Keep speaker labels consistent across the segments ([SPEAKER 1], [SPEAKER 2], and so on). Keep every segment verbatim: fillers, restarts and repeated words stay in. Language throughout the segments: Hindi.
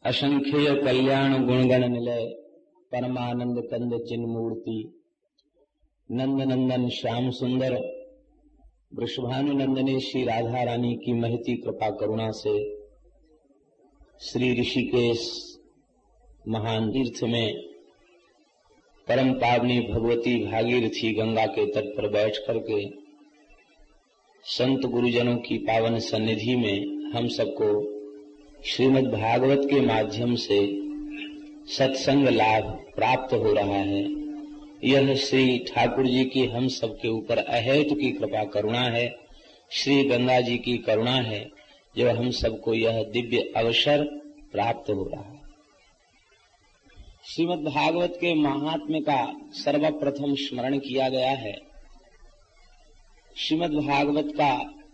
[SPEAKER 1] असंख्य कल्याण गुणगण निलय परमानंद कंद चिन्ह मूर्ति नंद नंदन श्याम सुंदर वृषभानुनंदने श्री राधा रानी की महती कृपा करुणा से श्री ऋषिकेश महान तीर्थ में परम पावनी भगवती भागीरथी गंगा के तट पर बैठ करके संत गुरुजनों की पावन सन्निधि में हम सबको श्रीमद् भागवत के माध्यम से सत्संग लाभ प्राप्त हो रहा है। यह श्री ठाकुर जी की हम सबके ऊपर अहेतु की कृपा करुणा है, श्री गंगा जी की करुणा है जो हम सबको यह दिव्य अवसर प्राप्त हो रहा है। श्रीमद् भागवत के महात्म्य का सर्वप्रथम स्मरण किया गया है। श्रीमद् भागवत का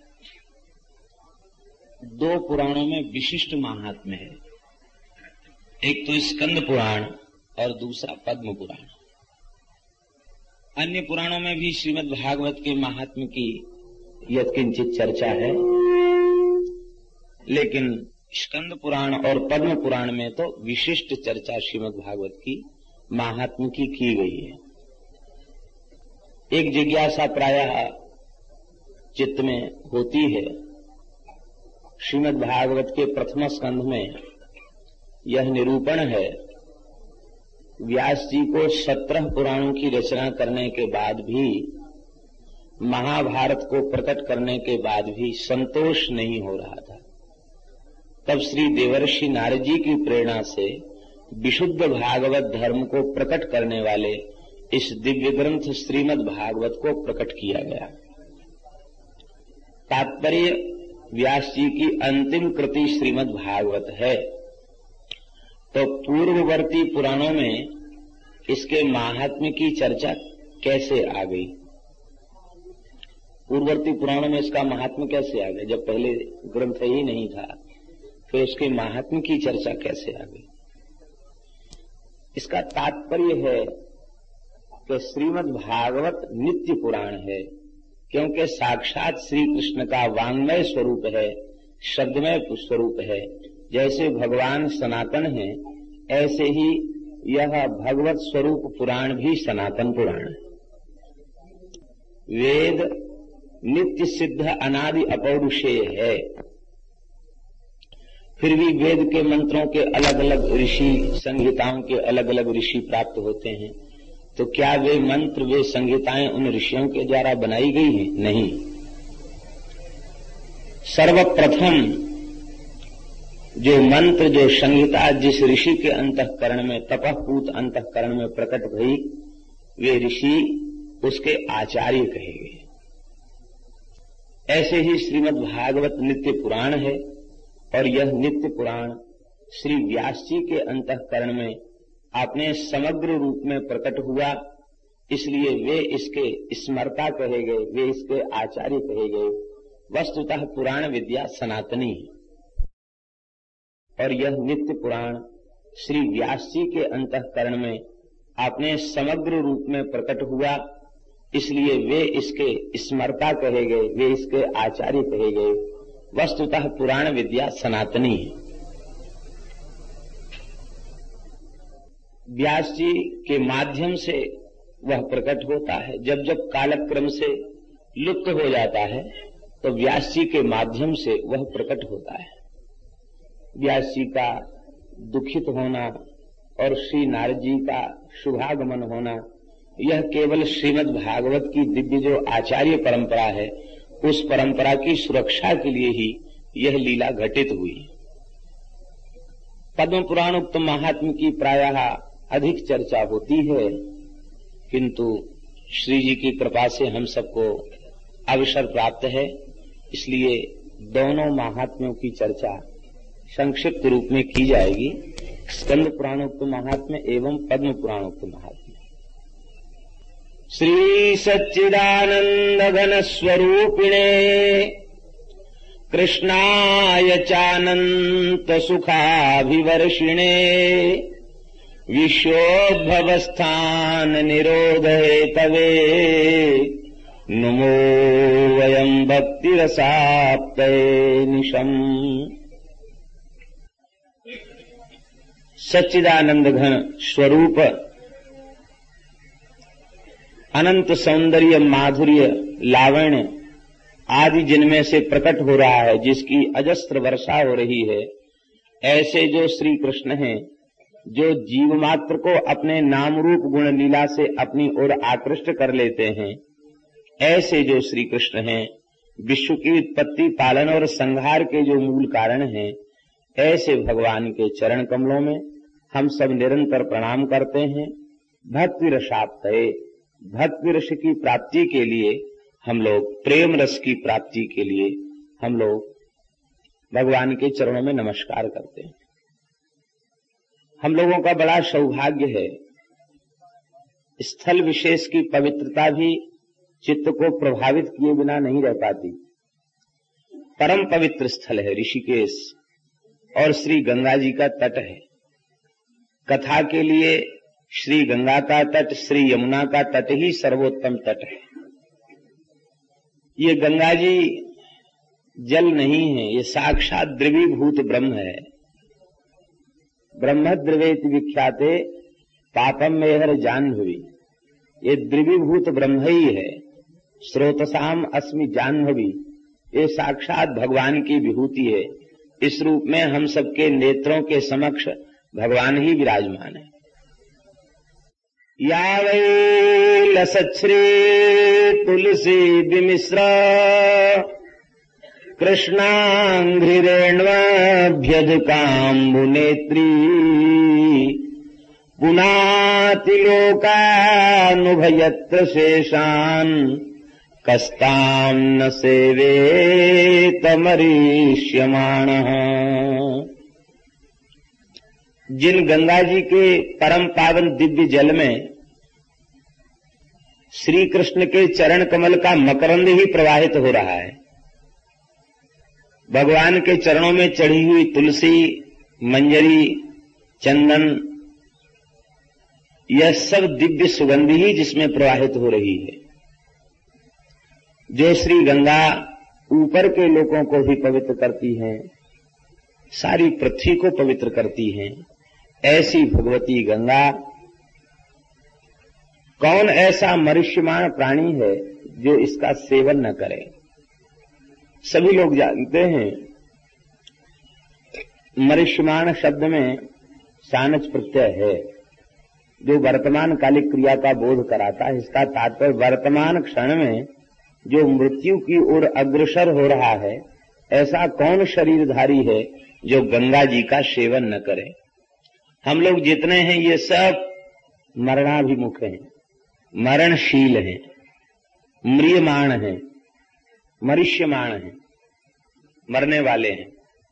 [SPEAKER 1] दो पुराणों में विशिष्ट महात्म्य है, एक तो स्कंद पुराण और दूसरा पद्म पुराण। अन्य पुराणों में भी श्रीमद् भागवत के महात्म्य की यत्किंचित चर्चा है, लेकिन स्कंद पुराण और पद्म पुराण में तो विशिष्ट चर्चा श्रीमद् भागवत की महात्म्य की की गई है। एक जिज्ञासा प्रायः चित्त में होती है। श्रीमद् भागवत के प्रथम स्कंध में यह निरूपण है, व्यास जी को सत्रह पुराणों की रचना करने के बाद भी, महाभारत को प्रकट करने के बाद भी संतोष नहीं हो रहा था। तब श्री देवर्षि नारद जी की प्रेरणा से विशुद्ध भागवत धर्म को प्रकट करने वाले इस दिव्य ग्रंथ श्रीमद् भागवत को प्रकट किया गया। तात्पर्य व्यास जी की अंतिम कृति श्रीमद् भागवत है, तो पूर्ववर्ती पुराणों में इसके महात्म्य की चर्चा कैसे आ गई? पूर्ववर्ती पुराणों में इसका महात्म्य कैसे आ गया? जब पहले ग्रंथ ही नहीं था, फिर उसके महात्म्य की चर्चा कैसे आ गई? इसका तात्पर्य है कि श्रीमद् भागवत नित्य पुराण है, क्योंकि साक्षात श्री कृष्ण का वांग्मय स्वरूप है, शब्दमय स्वरूप है। जैसे भगवान सनातन है, ऐसे ही यह भगवत स्वरूप पुराण भी सनातन पुराण है। वेद नित्य सिद्ध अनादि अपौरुषेय है। फिर भी वेद के मंत्रों के अलग अलग ऋषि, संहिताओं के अलग अलग ऋषि प्राप्त होते हैं, तो क्या वे मंत्र, वे संहिताएं उन ऋषियों के द्वारा बनाई गई हैं? नहीं। सर्वप्रथम जो मंत्र, जो संहिता जिस ऋषि के अंतःकरण में, तपःपूत अंतःकरण में प्रकट भई, वे ऋषि उसके आचार्य कहे गए। ऐसे ही श्रीमद् भागवत नित्य पुराण है, और यह नित्य पुराण श्री व्यास जी के अंतःकरण में अपने समग्र रूप में प्रकट हुआ, इसलिए वे इसके स्मर्ता कहे गए, वे इसके आचार्य कहे गए। वस्तुतः पुराण विद्या सनातनी है, और यह नित्य पुराण श्री व्यास जी के अंतःकरण में अपने समग्र रूप में प्रकट हुआ, इसलिए वे इसके स्मर्ता कहे गए, वे इसके आचार्य कहे गए। वस्तुतः पुराण विद्या सनातनी है। व्यास जी के माध्यम से वह प्रकट होता है। जब जब कालक्रम से लुप्त हो जाता है, तो व्यास जी के माध्यम से वह प्रकट होता है। व्यास जी का दुखित होना और श्री नारद जी का शुभागमन होना, यह केवल श्रीमद् भागवत की दिव्य जो आचार्य परंपरा है, उस परंपरा की सुरक्षा के लिए ही यह लीला घटित हुई। पद्म पुराण उक्त महात्म्य की प्रायः अधिक चर्चा होती है, किंतु श्री जी की कृपा से हम सबको अवसर प्राप्त है, इसलिए दोनों महात्म्यों की चर्चा संक्षिप्त रूप में की जाएगी। स्कंद पुराणोक्त महात्म्य एवं पद्म पुराणोक्त महात्म्य। श्री सच्चिदानंद घन स्वरूपिणे कृष्णाय चानंत सुखाभिवर्षिणे विश्वोद्भवस्थान निरोध हेतवे नुमो वयम् भक्तिरसाप्तये निशम्। सच्चिदानंद घन स्वरूप अनंत सौंदर्य, माधुर्य, लावण्य आदि जिनमें से प्रकट हो रहा है, जिसकी अजस्त्र वर्षा हो रही है, ऐसे जो श्री कृष्ण हैं, जो जीव मात्र को अपने नाम रूप गुण लीला से अपनी ओर आकृष्ट कर लेते हैं, ऐसे जो श्री कृष्ण हैं, विश्व की उत्पत्ति, पालन और संहार के जो मूल कारण हैं, ऐसे भगवान के चरण कमलों में हम सब निरंतर प्रणाम करते हैं। भक्ति रसाप्तये, भक्ति रस की प्राप्ति के लिए हम लोग, प्रेम रस की प्राप्ति के लिए हम लोग भगवान के चरणों में नमस्कार करते हैं। हम लोगों का बड़ा सौभाग्य है, स्थल विशेष की पवित्रता भी चित्त को प्रभावित किए बिना नहीं रह पाती। परम पवित्र स्थल है ऋषिकेश और श्री गंगा जी का तट है। कथा के लिए श्री गंगा का तट, श्री यमुना का तट ही सर्वोत्तम तट है। ये गंगा जी जल नहीं है, ये साक्षात द्रवीभूत ब्रह्म है। ब्रह्म द्रवेति विख्याते पापम मेहर जाह्नवी, ये द्रवीभूत ब्रह्म ही है। स्रोतसाम अस्मि जाह्नवी, ये साक्षात भगवान की विभूति है। इस रूप में हम सबके नेत्रों के समक्ष भगवान ही विराजमान है। या वै लसच्छ्री तुलसी विमिश्र कृष्णांघ्रिरेण्वभ्यधकाम्बुनेत्री पुनातिलोकानुभयत्र शेषान् कस्तां न सेवेतमरीष्यमाणः। जिन गंगा जी के परम पावन दिव्य जल में श्री कृष्ण के चरण कमल का मकरंद ही प्रवाहित हो रहा है, भगवान के चरणों में चढ़ी हुई तुलसी, मंजरी, चंदन, यह सब दिव्य सुगंधि ही जिसमें प्रवाहित हो रही है। जो श्री गंगा ऊपर के लोगों को भी पवित्र करती है, सारी पृथ्वी को पवित्र करती है, ऐसी भगवती गंगा, कौन ऐसा मनुष्यमान प्राणी है जो इसका सेवन न करे। सभी लोग जानते हैं मनुष्यमान शब्द में सानच प्रत्यय है, जो वर्तमान कालिक क्रिया का बोध कराता है। इसका तात्पर्य वर्तमान क्षण में जो मृत्यु की ओर अग्रसर हो रहा है, ऐसा कौन शरीरधारी है जो गंगा जी का सेवन न करे। हम लोग जितने हैं ये सब मरणाभिमुख हैं, मरणशील हैं, म्रियमाण हैं, मनुष्यमाण हैं, मरने वाले हैं।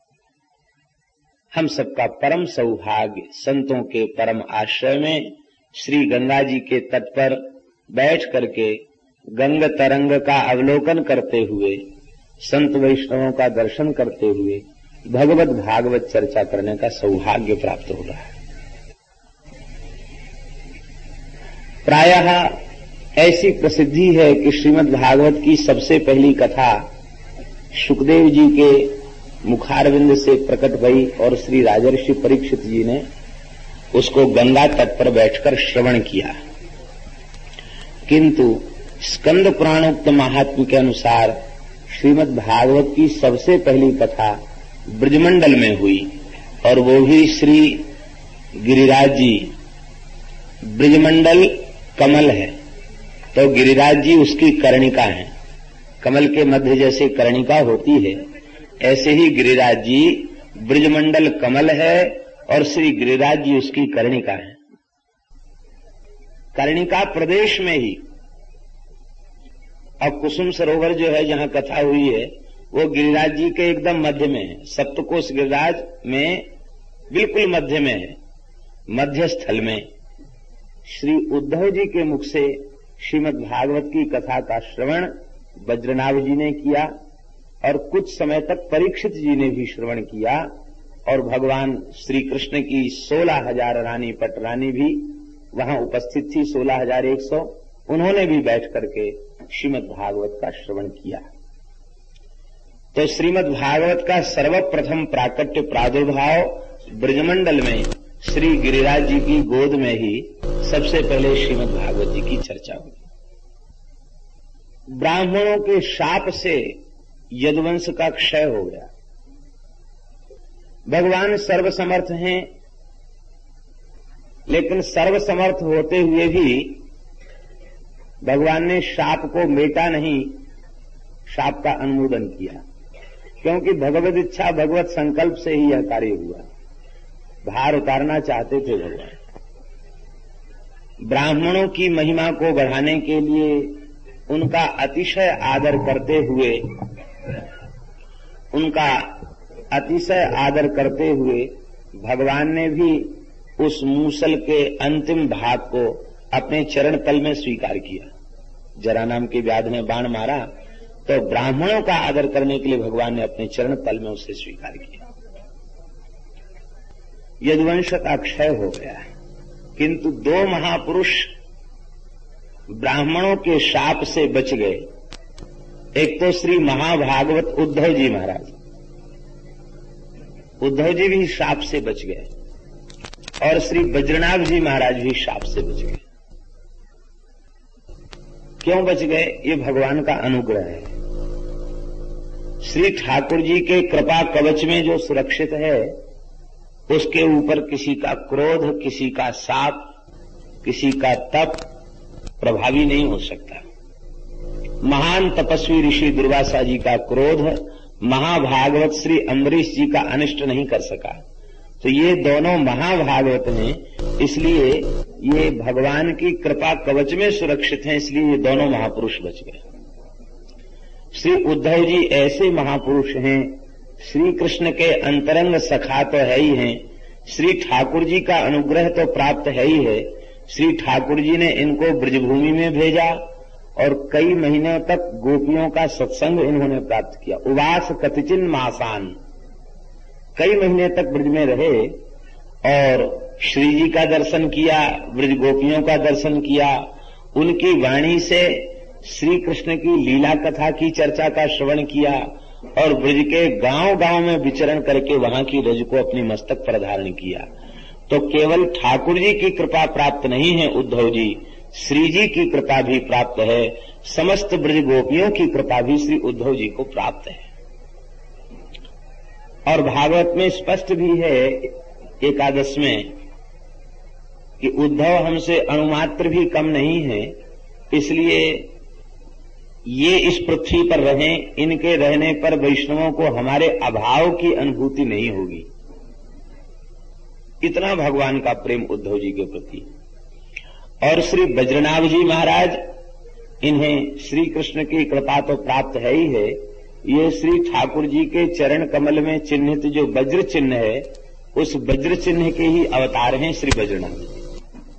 [SPEAKER 1] हम सबका परम सौभाग्य संतों के परम आश्रय में श्री गंगा जी के तट पर बैठ करके गंग तरंग का अवलोकन करते हुए, संत वैष्णवों का दर्शन करते हुए भगवत भागवत चर्चा करने का सौभाग्य प्राप्त हो रहा है। प्रायः ऐसी प्रसिद्धि है कि श्रीमद् भागवत की सबसे पहली कथा सुखदेव जी के मुखारविंद से प्रकट भई और श्री राजर्षि परीक्षित जी ने उसको गंगा तट पर बैठकर श्रवण किया। किंतु स्कंद पुराणोक्त महात्म्य के अनुसार श्रीमद् भागवत की सबसे पहली कथा ब्रजमंडल में हुई, और वो भी श्री गिरिराज जी। ब्रजमंडल कमल है तो गिरिराज जी उसकी कर्णिका है। कमल के मध्य जैसे कर्णिका होती है, ऐसे ही गिरिराज जी ब्रजमंडल कमल है और श्री गिरिराज जी उसकी कर्णिका है। कर्णिका प्रदेश में ही, और कुसुम सरोवर जो है जहां कथा हुई है वो गिरिराज जी के एकदम मध्य में है। सप्तकोश गिरिराज में बिल्कुल मध्य में है। मध्य स्थल में श्री उद्धव जी के मुख से श्रीमद् भागवत की कथा का श्रवण वज्रनाभ जी ने किया, और कुछ समय तक परीक्षित जी ने भी श्रवण किया, और भगवान श्री कृष्ण की सोलह हजार रानी पटरानी भी वहां उपस्थित थी, सोलह हजार एक सौ। उन्होंने भी बैठ करके श्रीमद् भागवत का श्रवण किया। तो श्रीमद् भागवत का सर्वप्रथम प्राकट्य प्रादुर्भाव ब्रजमंडल में श्री गिरिराज जी की गोद में ही सबसे पहले श्रीमद् भागवत जी की चर्चा हुई। ब्राह्मणों के शाप से यदुवंश का क्षय हो गया। भगवान सर्वसमर्थ हैं, लेकिन सर्वसमर्थ होते हुए भी भगवान ने शाप को मेटा नहीं, शाप का अनुमोदन किया, क्योंकि भगवत इच्छा भगवत संकल्प से ही यह कार्य हुआ। भार उतारना चाहते थे भगवान। ब्राह्मणों की महिमा को बढ़ाने के लिए उनका अतिशय आदर करते हुए उनका अतिशय आदर करते हुए भगवान ने भी उस मूसल के अंतिम भाग को अपने चरण तल में स्वीकार किया। जरा नाम के व्याध ने बाण मारा तो ब्राह्मणों का आदर करने के लिए भगवान ने अपने चरण तल में उसे स्वीकार किया। यदुवंश का क्षय हो गया, किंतु दो महापुरुष ब्राह्मणों के शाप से बच गए। एक तो श्री महाभागवत उद्धव जी महाराज, उद्धव जी भी शाप से बच गए, और श्री बज्रनाभ जी महाराज भी शाप से बच गए। क्यों बच गए? ये भगवान का अनुग्रह है। श्री ठाकुर जी के कृपा कवच में जो सुरक्षित है, उसके ऊपर किसी का क्रोध, किसी का शाप, किसी का तप प्रभावी नहीं हो सकता। महान तपस्वी ऋषि दुर्वासा जी का क्रोध महाभागवत श्री अम्बरीश जी का अनिष्ट नहीं कर सका। तो ये दोनों महाभागवत हैं, इसलिए ये भगवान की कृपा कवच में सुरक्षित हैं, इसलिए ये दोनों महापुरुष बच गए। श्री उद्धव जी ऐसे महापुरुष हैं, श्री कृष्ण के अंतरंग सखा तो है ही हैं, श्री ठाकुर जी का अनुग्रह तो प्राप्त है ही है। श्री ठाकुर जी ने इनको ब्रजभूमि में भेजा और कई महीनों तक गोपियों का सत्संग इन्होंने प्राप्त किया। उवास कतिचिन मासान, कई महीने तक ब्रज में रहे और श्री जी का दर्शन किया, ब्रज गोपियों का दर्शन किया, उनकी वाणी से श्री कृष्ण की लीला कथा की चर्चा का श्रवण किया और ब्रज के गांव गांव में विचरण करके वहां की रज को अपनी मस्तक पर धारण किया। तो केवल ठाकुर जी की कृपा प्राप्त नहीं है उद्धव जी, श्री जी की कृपा भी प्राप्त है, समस्त ब्रज गोपियों की कृपा भी श्री उद्धव जी को प्राप्त है। और भागवत में स्पष्ट भी है एकादश में कि उद्धव हमसे अणुमात्र भी कम नहीं है, इसलिए ये इस पृथ्वी पर रहें, इनके रहने पर वैष्णवों को हमारे अभाव की अनुभूति नहीं होगी। इतना भगवान का प्रेम उद्धव जी के प्रति। और श्री बज्रनाभ जी महाराज, इन्हें श्री कृष्ण की कृपा तो प्राप्त है ही है, ये श्री ठाकुर जी के चरण कमल में चिन्हित जो वज्र चिन्ह है, उस वज्र चिन्ह के ही अवतार हैं श्री बज्रनाभ जी।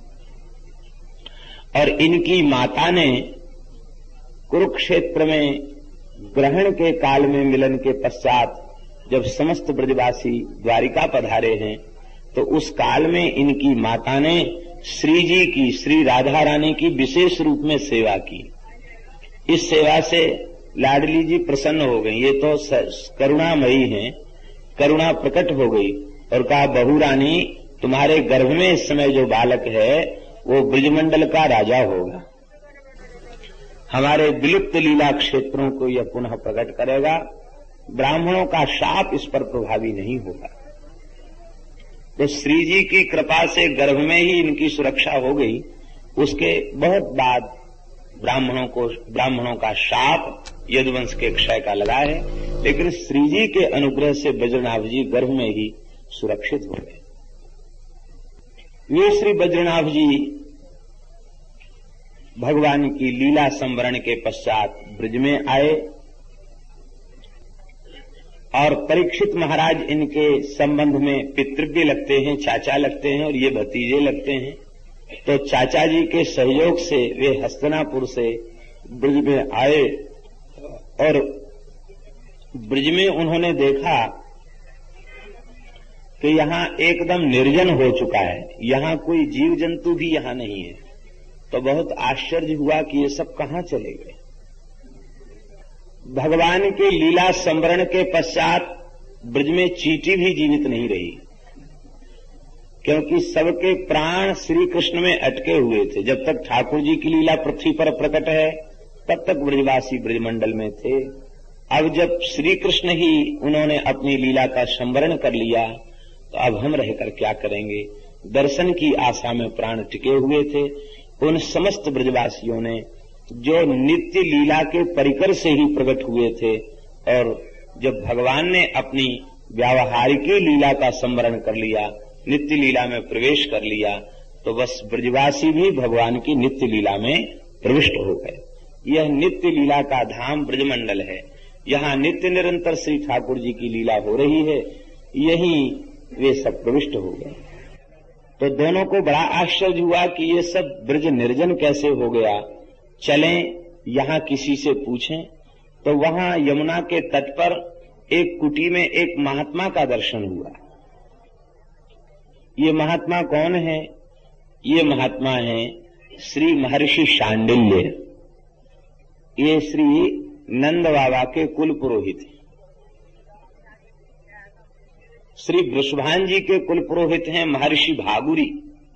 [SPEAKER 1] और इनकी माता ने कुरुक्षेत्र में ग्रहण के काल में मिलन के पश्चात जब समस्त ब्रजवासी द्वारिका पधारे हैं, तो उस काल में इनकी माता ने श्री जी की, श्री राधा रानी की विशेष रूप में सेवा की। इस सेवा से लाडली जी प्रसन्न हो गई, ये तो करुणामयी हैं, करुणा प्रकट हो गई और कहा, बहू रानी, तुम्हारे गर्भ में इस समय जो बालक है वो ब्रजमंडल का राजा होगा, हमारे विलुप्त लीला क्षेत्रों को यह पुनः प्रकट करेगा, ब्राह्मणों का शाप इस पर प्रभावी नहीं होगा। तो श्री जी की कृपा से गर्भ में ही इनकी सुरक्षा हो गई। उसके बहुत बाद ब्राह्मणों को ब्राह्मणों का शाप यदुवंश के क्षय का लगा है, लेकिन श्री जी के अनुग्रह से बज्रनाभ जी गर्भ में ही सुरक्षित हो गए। ये श्री बज्रनाभ जी भगवान की लीला संवरण के पश्चात ब्रज में आए और परीक्षित महाराज इनके संबंध में पितृव्य लगते हैं, चाचा लगते हैं और ये भतीजे लगते हैं। तो चाचा जी के सहयोग से वे हस्तिनापुर से ब्रज में आए और ब्रज में उन्होंने देखा कि यहां एकदम निर्जन हो चुका है, यहां कोई जीव जंतु भी यहां नहीं है। तो बहुत आश्चर्य हुआ कि ये सब कहां चले गए। भगवान के लीला संवरण के पश्चात ब्रज में चींटी भी जीवित नहीं रही। क्योंकि सबके प्राण श्री कृष्ण में अटके हुए थे। जब तक ठाकुर जी की लीला पृथ्वी पर प्रकट है तब तक ब्रजवासी ब्रजमंडल में थे। अब जब श्री कृष्ण ही उन्होंने अपनी लीला का संवरण कर लिया तो अब हम रहकर क्या करेंगे। दर्शन की आशा में प्राण टिके हुए थे। उन समस्त ब्रजवासियों ने जो नित्य लीला के परिकर से ही प्रकट हुए थे, और जब भगवान ने अपनी व्यावहारिकी लीला का संवरण कर लिया, नित्य लीला में प्रवेश कर लिया, तो बस ब्रजवासी भी भगवान की नित्य लीला में प्रविष्ट हो गए। यह नित्य लीला का धाम ब्रजमंडल है। यहाँ नित्य निरंतर श्री ठाकुर जी की लीला हो रही है, यहीं वे सब प्रविष्ट हो गए। तो दोनों को बड़ा आश्चर्य हुआ कि ये सब ब्रज निर्जन कैसे हो गया। चलें यहाँ किसी से पूछें। तो वहां यमुना के तट पर एक कुटी में एक महात्मा का दर्शन हुआ। ये महात्मा कौन है? ये महात्मा है श्री महर्षि शांडिल्य। ये श्री नंद बाबा के कुल पुरोहित हैं। श्री वृषभान जी के कुल पुरोहित हैं महर्षि भागुरी,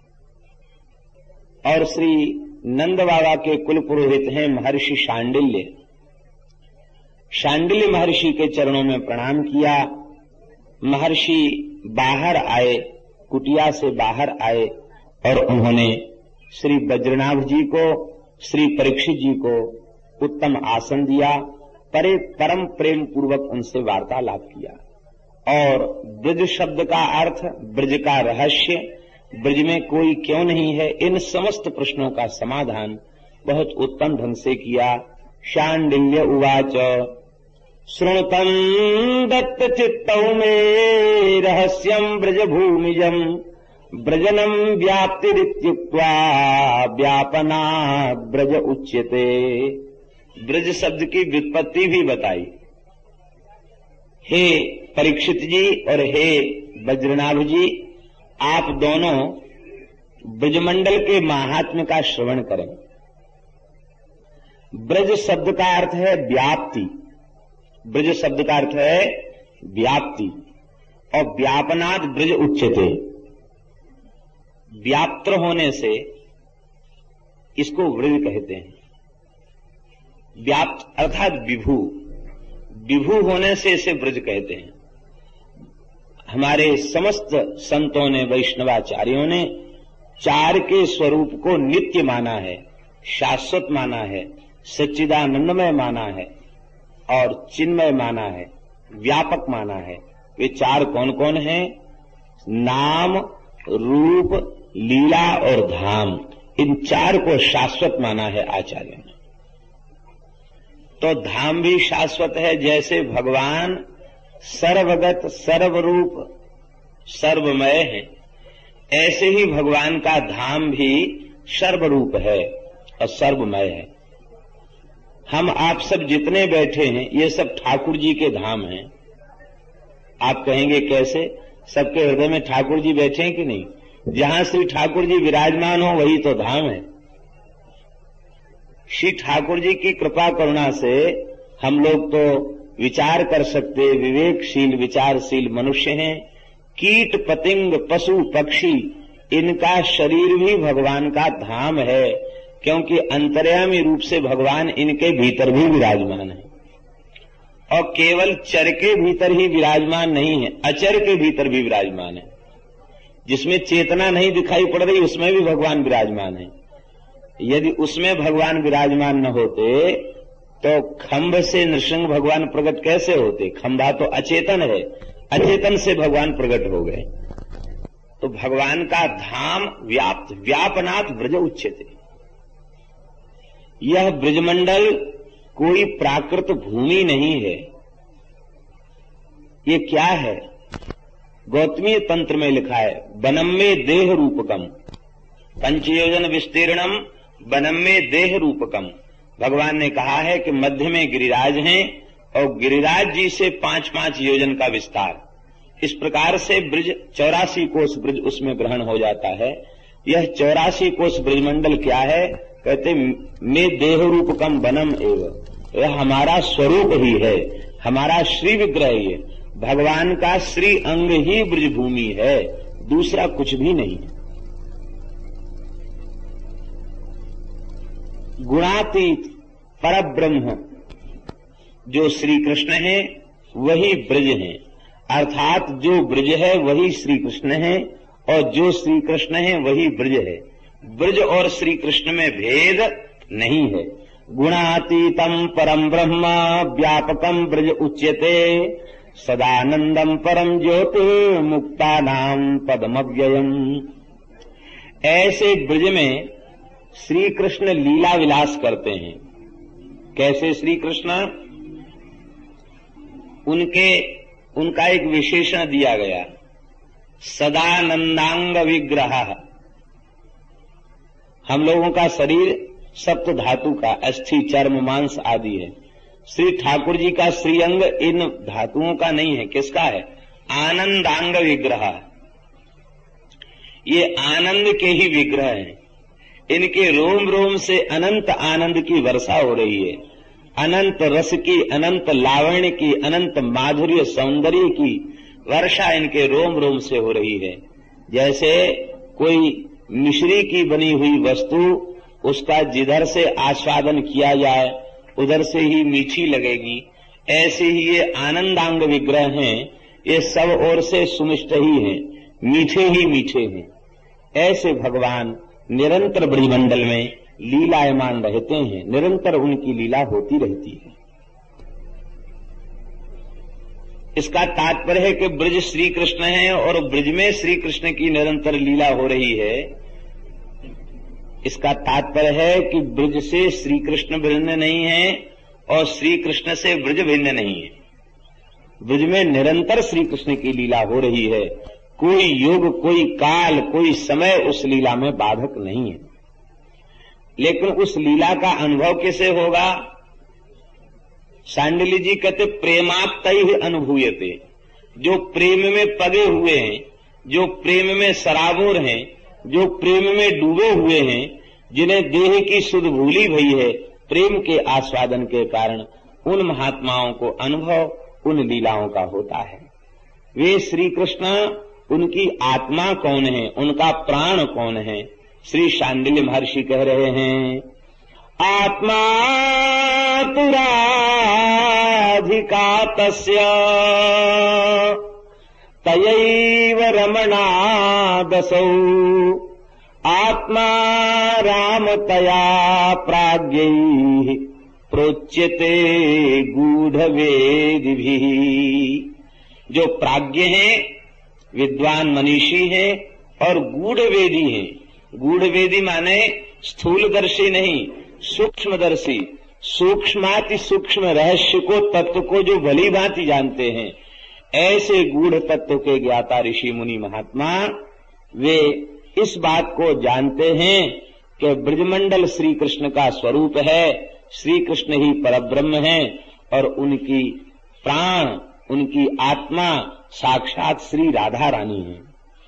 [SPEAKER 1] और श्री नंद बाबा के कुल पुरोहित हैं महर्षि शांडिल्य। शांडिल्य महर्षि के चरणों में प्रणाम किया। महर्षि बाहर आए, कुटिया से बाहर आए, और उन्होंने श्री वज्रनाभ जी को, श्री परीक्षित जी को उत्तम आसन दिया, परे परम प्रेम पूर्वक उनसे वार्तालाप किया। और ब्रज शब्द का अर्थ, ब्रज का रहस्य, ब्रज में कोई क्यों नहीं है, इन समस्त प्रश्नों का समाधान बहुत उत्तम ढंग से किया। शांडिल्य उवाच श्रृणुतं दत्त चित्तौ मे रहस्यं ब्रज भूमिजं ब्रजनं व्याप्तिरित्युक्त्वा व्यापनात् ब्रज उच्यते। ब्रज शब्द की व्युत्पत्ति भी बताई। हे परीक्षित जी और हे वज्रनाभ जी, आप दोनों ब्रजमंडल के महात्म्य का श्रवण करें। ब्रज शब्द का अर्थ है व्याप्ति। ब्रज शब्द का अर्थ है व्याप्ति, और व्यापनात् ब्रज उच्यते। व्याप्त होने से इसको ब्रज कहते हैं। व्याप्त अर्थात विभू, विभू होने से इसे ब्रज कहते हैं। हमारे समस्त संतों ने, वैष्णवाचार्यों ने चार के स्वरूप को नित्य माना है, शाश्वत माना है, सच्चिदानंदमय माना है और चिन्मय माना है, व्यापक माना है। वे चार कौन कौन हैं? नाम, रूप, लीला और धाम। इन चार को शाश्वत माना है आचार्यों ने। तो धाम भी शाश्वत है। जैसे भगवान सर्वगत, सर्वरूप, सर्वमय है, ऐसे ही भगवान का धाम भी सर्वरूप है और सर्वमय है। हम आप सब जितने बैठे हैं ये सब ठाकुर जी के धाम हैं। आप कहेंगे कैसे? सबके हृदय में ठाकुर जी बैठे हैं कि नहीं? जहां श्री ठाकुर जी विराजमान हो वही तो धाम है। श्री ठाकुर जी की कृपा करुणा से हम लोग तो विचार कर सकते, विवेकशील विचारशील मनुष्य हैं। कीट पतंग पशु पक्षी, इनका शरीर भी भगवान का धाम है, क्योंकि अंतर्यामी रूप से भगवान इनके भीतर भी विराजमान है। और केवल चर के भीतर ही विराजमान नहीं है, अचर के भीतर भी विराजमान है। जिसमें चेतना नहीं दिखाई पड़ रही उसमें भी भगवान विराजमान है। यदि उसमें भगवान विराजमान न होते तो खंभ से नृसिंह भगवान प्रकट कैसे होते? खंभा तो अचेतन है, अचेतन से भगवान प्रकट हो गए। तो भगवान का धाम व्याप्त, व्यापनात् ब्रज उच्यते। यह ब्रजमंडल कोई प्राकृत भूमि नहीं है। ये क्या है? गौतमीय तंत्र में लिखा है, वनम में देह रूपकम, पंचयोजन विस्तीर्णम वनम में देह रूपकम। भगवान ने कहा है कि मध्य में गिरिराज हैं और गिरिराज जी से पांच पांच योजन का विस्तार। इस प्रकार से ब्रज चौरासी कोस ब्रज उसमें ग्रहण हो जाता है। यह चौरासी कोस ब्रजमंडल क्या है? कहते में देह रूपकम वनम एवं, यह हमारा स्वरूप ही है, हमारा श्री विग्रह ही है। भगवान का श्री अंग ही ब्रजभूमि है, दूसरा कुछ भी नहीं है। गुणातीत परब्रह्म जो श्री कृष्ण है वही ब्रज है, अर्थात जो ब्रज है वही श्री कृष्ण है और जो श्री कृष्ण है वही ब्रज है। ब्रज और श्री कृष्ण में भेद नहीं है। गुणातीतम परम ब्रह्म व्यापकम ब्रज उच्यते सदानंदम परम ज्योति मुक्तानाम पदमव्ययम। ऐसे ब्रज में श्री कृष्ण लीला विलास करते हैं। कैसे श्री कृष्ण? उनके उनका एक विशेषण दिया गया, सदानंदांग विग्रह। हम लोगों का शरीर सप्त धातु का अस्थि चर्म मांस आदि है। श्री ठाकुर जी का श्रीअंग इन धातुओं का नहीं है। किसका है? आनंदांग विग्रह। ये आनंद के ही विग्रह हैं। इनके रोम रोम से अनंत आनंद की वर्षा हो रही है। अनंत रस की, अनंत लावण्य की, अनंत माधुर्य सौंदर्य की वर्षा इनके रोम रोम से हो रही है। जैसे कोई मिश्री की बनी हुई वस्तु, उसका जिधर से आस्वादन किया जाए उधर से ही मीठी लगेगी, ऐसे ही ये आनंदांग विग्रह हैं। ये सब ओर से सुमिष्ट ही हैं, मीठे ही मीठे हैं। ऐसे भगवान निरंतर ब्रजमंडल में लीलायमान रहते हैं, निरंतर उनकी लीला होती रहती है। इसका तात्पर्य है कि ब्रज श्री कृष्ण है और ब्रज में श्री कृष्ण की निरंतर लीला हो रही है। इसका तात्पर्य है कि ब्रज से श्री कृष्ण भिन्न नहीं है और श्री कृष्ण से ब्रज भिन्न नहीं है। ब्रज में निरंतर श्री कृष्ण की लीला हो रही है। कोई युग, कोई काल, कोई समय उस लीला में बाधक नहीं है। लेकिन उस लीला का अनुभव कैसे होगा? सांडिल्य जी कहते प्रेमात्तैः अनुभूयते। जो प्रेम में पगे हुए हैं, जो प्रेम में सराबोर हैं, जो प्रेम में डूबे हुए हैं, जिन्हें देह की सुध भूली भई है प्रेम के आस्वादन के कारण, उन महात्माओं को अनुभव उन लीलाओं का होता है। वे श्री कृष्ण, उनकी आत्मा कौन है, उनका प्राण कौन है? श्री शांडिल्य महर्षि कह रहे हैं, आत्मा तुराधिका तस्य तयैव रमणादसौ आत्मा रामतया प्राज्ञैः प्रोच्यते गूढ़वेदिभिः। जो प्राज्ञ हैं, विद्वान मनीषी हैं और गूढ़वेदी हैं। गूढ़वेदी माने स्थूलदर्शी नहीं, सूक्ष्मदर्शी। सूक्ष्माति सूक्ष्म रहस्य को, तत्व को जो भली भांति जानते हैं, ऐसे गूढ़ तत्व के ज्ञाता ऋषि मुनि महात्मा वे इस बात को जानते हैं कि ब्रजमंडल श्री कृष्ण का स्वरूप है, श्री कृष्ण ही परब्रह्म है और उनकी प्राण, उनकी आत्मा साक्षात श्री राधा रानी है।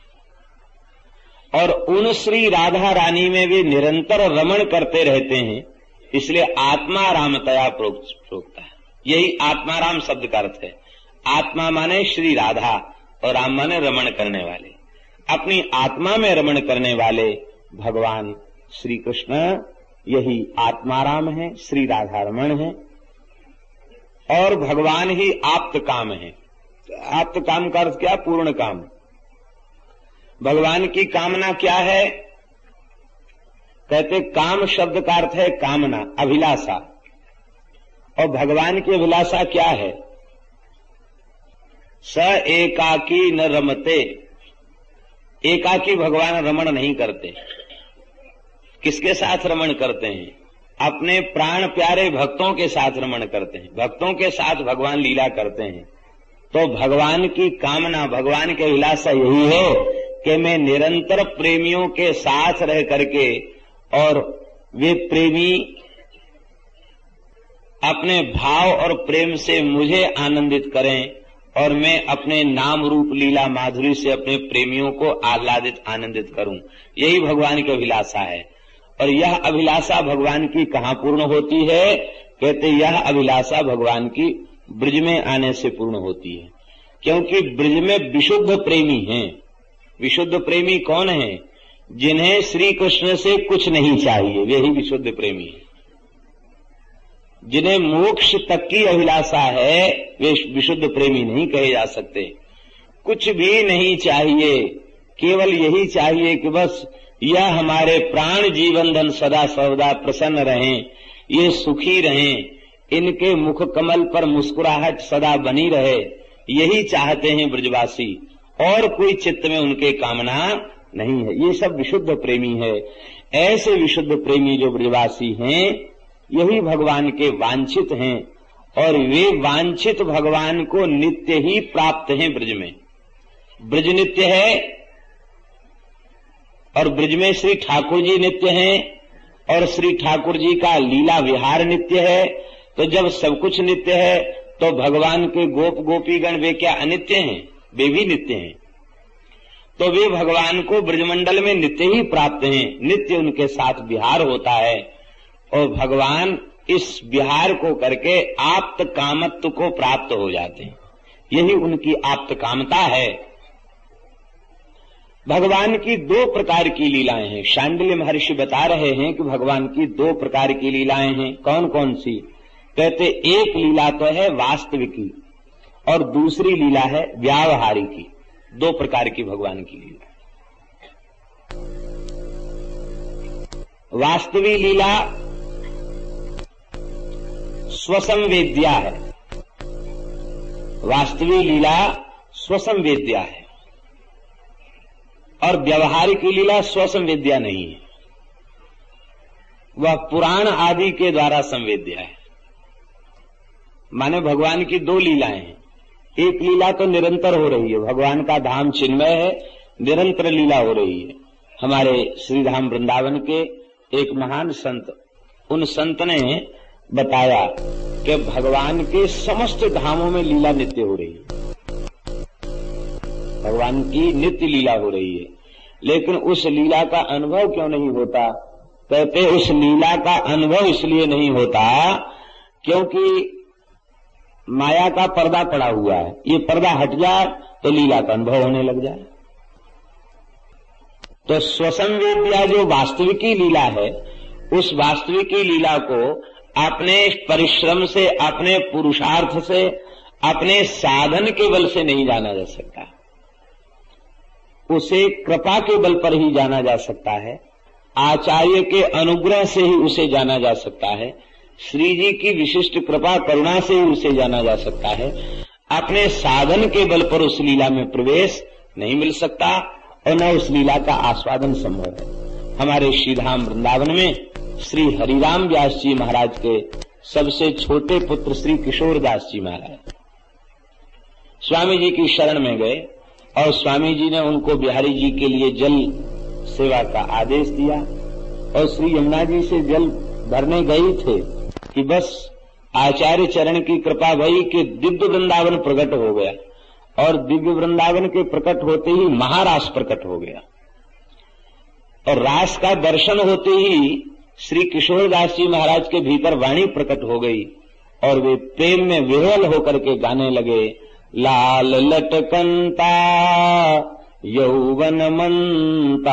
[SPEAKER 1] और उन श्री राधा रानी में वे निरंतर रमण करते रहते हैं, इसलिए आत्मा रामतया प्रोक्ता है। यही आत्माराम शब्द का अर्थ है। आत्मा माने श्री राधा और राम माने रमण करने वाले। अपनी आत्मा में रमण करने वाले भगवान श्री कृष्ण यही आत्माराम है, श्री राधा रमण है और भगवान ही आप्त काम है। आप्त काम का अर्थ क्या? पूर्ण काम। भगवान की कामना क्या है? कहते काम शब्द का अर्थ है कामना, अभिलाषा। और भगवान की अभिलाषा क्या है? स एकाकी न रमते। एकाकी भगवान रमण नहीं करते। किसके साथ रमण करते हैं? अपने प्राण प्यारे भक्तों के साथ रमण करते हैं। भक्तों के साथ भगवान लीला करते हैं। तो भगवान की कामना, भगवान की अभिलाषा यही है कि मैं निरंतर प्रेमियों के साथ रह करके और वे प्रेमी अपने भाव और प्रेम से मुझे आनंदित करें और मैं अपने नाम रूप लीला माधुरी से अपने प्रेमियों को आह्लादित आनंदित करूं। यही भगवान की अभिलाषा है। और यह अभिलाषा भगवान की कहाँ पूर्ण होती है? कहते यह अभिलाषा भगवान की ब्रज में आने से पूर्ण होती है, क्योंकि ब्रज में विशुद्ध प्रेमी हैं। विशुद्ध प्रेमी कौन है? जिन्हें श्री कृष्ण से कुछ नहीं चाहिए, वे ही विशुद्ध प्रेमी है। जिन्हें मोक्ष तक की अभिलाषा है वे विशुद्ध प्रेमी नहीं कहे जा सकते। कुछ भी नहीं चाहिए, केवल यही चाहिए कि बस यह हमारे प्राण जीवन धन सदा सर्वदा प्रसन्न रहें, ये सुखी रहें, इनके मुख कमल पर मुस्कुराहट सदा बनी रहे, यही चाहते हैं ब्रजवासी, और कोई चित्त में उनके कामना नहीं है। ये सब विशुद्ध प्रेमी है। ऐसे विशुद्ध प्रेमी जो ब्रजवासी हैं यही भगवान के वांछित हैं, और वे वांछित भगवान को नित्य ही प्राप्त हैं। ब्रज में ब्रज नित्य है और ब्रज में श्री ठाकुर जी नित्य हैं, और श्री ठाकुर जी का लीला विहार नित्य है। तो जब सब कुछ नित्य है तो भगवान के गोप गोपीगण वे क्या अनित्य हैं? वे भी नित्य हैं। तो वे भगवान को ब्रजमंडल में नित्य ही प्राप्त हैं, नित्य उनके साथ विहार होता है, और भगवान इस विहार को करके आप्त कामत्व को प्राप्त हो जाते हैं। यही उनकी आप्त कामता है। भगवान की दो प्रकार की लीलाएं हैं। शांडिल्य महर्षि बता रहे हैं कि भगवान की दो प्रकार की लीलाएं हैं। कौन कौन सी? कहते एक लीला तो है वास्तविकी और दूसरी लीला है व्यावहारिकी। दो प्रकार की भगवान की लीला। वास्तविक लीला स्वसंवेद्या है। वास्तविक लीला स्वसंवेद्या है और व्यवहारिक लीला स्वसंवेद्या नहीं है, वह पुराण आदि के द्वारा संवेद्या है। माने भगवान की दो लीलाएं हैं। एक लीला तो निरंतर हो रही है, भगवान का धाम चिन्मय है, निरंतर लीला हो रही है। हमारे श्रीधाम वृंदावन के एक महान संत, उन संत ने बताया कि भगवान के समस्त धामों में लीला नित्य हो रही है, भगवान की नित्य लीला हो रही है। लेकिन उस लीला का अनुभव क्यों नहीं होता? कहते उस लीला का अनुभव इसलिए नहीं होता क्योंकि माया का पर्दा पड़ा हुआ है। ये पर्दा हट जाए तो लीला का अनुभव होने लग जाए। तो स्वसंवेद्या जो वास्तविकी लीला है, उस वास्तविकी लीला को अपने परिश्रम से, अपने पुरुषार्थ से, अपने साधन के बल से नहीं जाना जा सकता। उसे कृपा के बल पर ही जाना जा सकता है, आचार्य के अनुग्रह से ही उसे जाना जा सकता है, श्री जी की विशिष्ट कृपा करुणा से ही उसे जाना जा सकता है। अपने साधन के बल पर उस लीला में प्रवेश नहीं मिल सकता और न उस लीला का आस्वादन संभव है। हमारे श्रीधाम वृंदावन में श्री हरिराम व्यास जी महाराज के सबसे छोटे पुत्र श्री किशोरदास जी महाराज स्वामी जी की शरण में गए और स्वामी जी ने उनको बिहारी जी के लिए जल सेवा का आदेश दिया, और श्री यमुना जी से जल भरने गए थे कि बस आचार्य चरण की कृपा भई कि दिव्य वृंदावन प्रकट हो गया, और दिव्य वृंदावन के प्रकट होते ही महारास प्रकट हो गया, और रास का दर्शन होते ही श्री किशोरदास जी महाराज के भीतर वाणी प्रकट हो गई, और वे प्रेम में विह्वल होकर के गाने लगे, लाल लटकंता यौवन मंता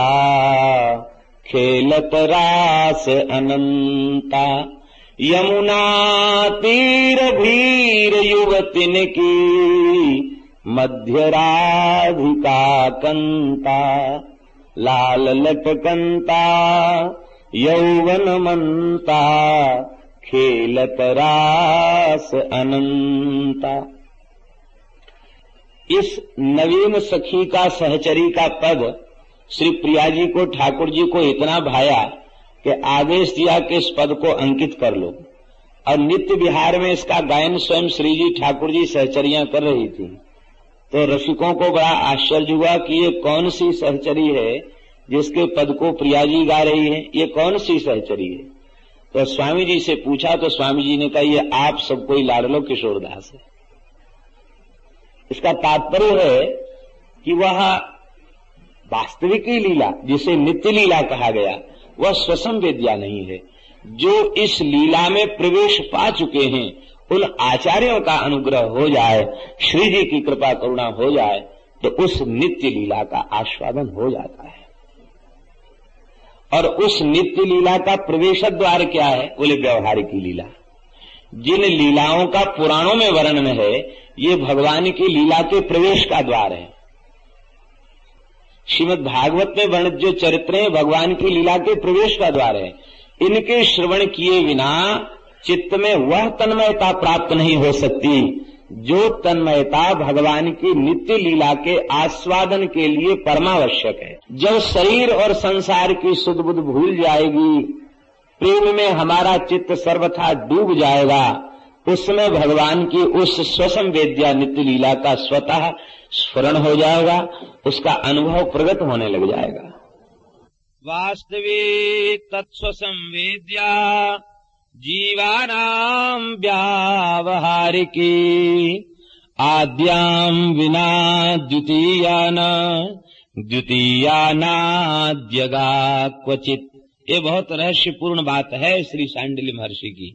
[SPEAKER 1] खेलत रास अनंता, यमुना तीर भीर युवतिन की मध्य राधिका कंता, लाल लटकंता यौवन मंता खेलत रास अनंता। इस नवीन सखी का सहचरी का पद श्री प्रिया जी को, ठाकुर जी को इतना भाया कि आदेश दिया कि इस पद को अंकित कर लो, और नित्य विहार में इसका गायन स्वयं श्री जी ठाकुर जी सहचरियां कर रही थी। तो रसिकों को बड़ा आश्चर्य हुआ कि ये कौन सी सहचरी है जिसके पद को प्रिया जी गा रही है, ये कौन सी सहचरी है? तो स्वामी जी से पूछा तो स्वामी जी ने कहा, ये आप सबको ही लाडलो किशोरदास है। इसका तात्पर्य है कि वह वास्तविकी लीला जिसे नित्य लीला कहा गया वह स्वसंवेद्या नहीं है। जो इस लीला में प्रवेश पा चुके हैं उन आचार्यों का अनुग्रह हो जाए, श्री जी की कृपा करुणा हो जाए, तो उस नित्य लीला का आस्वादन हो जाता है। और उस नित्य लीला का प्रवेश द्वार क्या है? बोले व्यवहार की लीला। जिन लीलाओं का पुराणों में वर्णन है, ये भगवान की लीला के प्रवेश का द्वार है। श्रीमद् भागवत में वर्णित जो चरित्र हैं, भगवान की लीला के प्रवेश का द्वार है। इनके श्रवण किए बिना चित्त में वह तन्मयता प्राप्त नहीं हो सकती जो तन्मयता भगवान की नित्य लीला के आस्वादन के लिए परमावश्यक है। जब शरीर और संसार की सुध बुध भूल जाएगी, प्रेम में हमारा चित्त सर्वथा डूब जाएगा, उसमें भगवान की उस स्वसंवेद्या नित्य लीला का स्वतः स्फुरण हो जाएगा, उसका अनुभव प्रगट होने लग जाएगा।
[SPEAKER 2] वास्तविक तत्स्वसंवेद्या जीवानां व्यावहारिकी आद्यां विना द्वितीयाना द्वितीयानाद्यगा क्वचित। ये बहुत रहस्यपूर्ण बात है श्री शांडिल्य महर्षि की।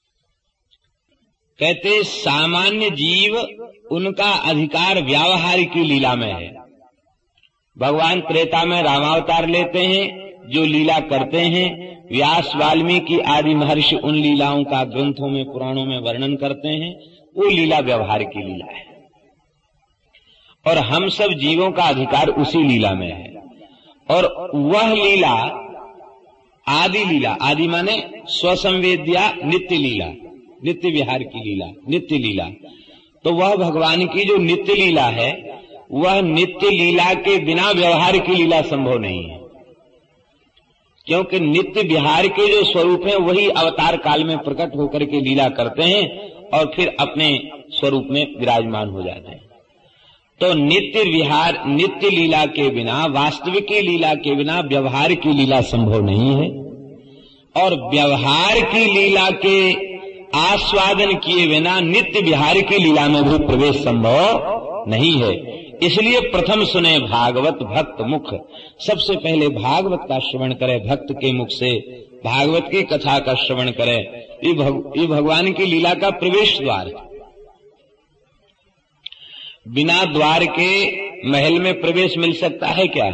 [SPEAKER 2] कहते सामान्य जीव उनका अधिकार व्यावहार की लीला में है। भगवान त्रेता में रामावतार लेते हैं, जो लीला करते हैं, व्यास वाल्मीकि आदि महर्षि उन लीलाओं का ग्रंथों में पुराणों में वर्णन करते हैं, वो लीला व्यवहार की लीला है। और हम सब जीवों का अधिकार उसी लीला में है। और वह लीला आदि लीला, आदि माने स्वसंवेद्या नित्य लीला, नित्य विहार की लीला, नित्य लीला। तो वह भगवान की जो नित्य लीला है, वह नित्य लीला के बिना व्यवहार की लीला संभव नहीं है। क्योंकि नित्य विहार के जो स्वरूप हैं वही अवतार काल में प्रकट होकर के लीला करते हैं और फिर अपने स्वरूप में विराजमान हो जाते हैं। तो नित्य विहार, नित्य लीला के बिना, वास्तविक लीला के बिना व्यवहार की लीला संभव नहीं है। और व्यवहार की लीला के आस्वादन किए बिना नित्य विहार की लीला में भी प्रवेश संभव नहीं है। इसलिए प्रथम सुने भागवत भक्त मुख, सबसे पहले भागवत का श्रवण करे, भक्त के मुख से भागवत की कथा का श्रवण करे। ये भग, ये भगवान की लीला का प्रवेश द्वार है। बिना द्वार के महल में प्रवेश मिल सकता है क्या?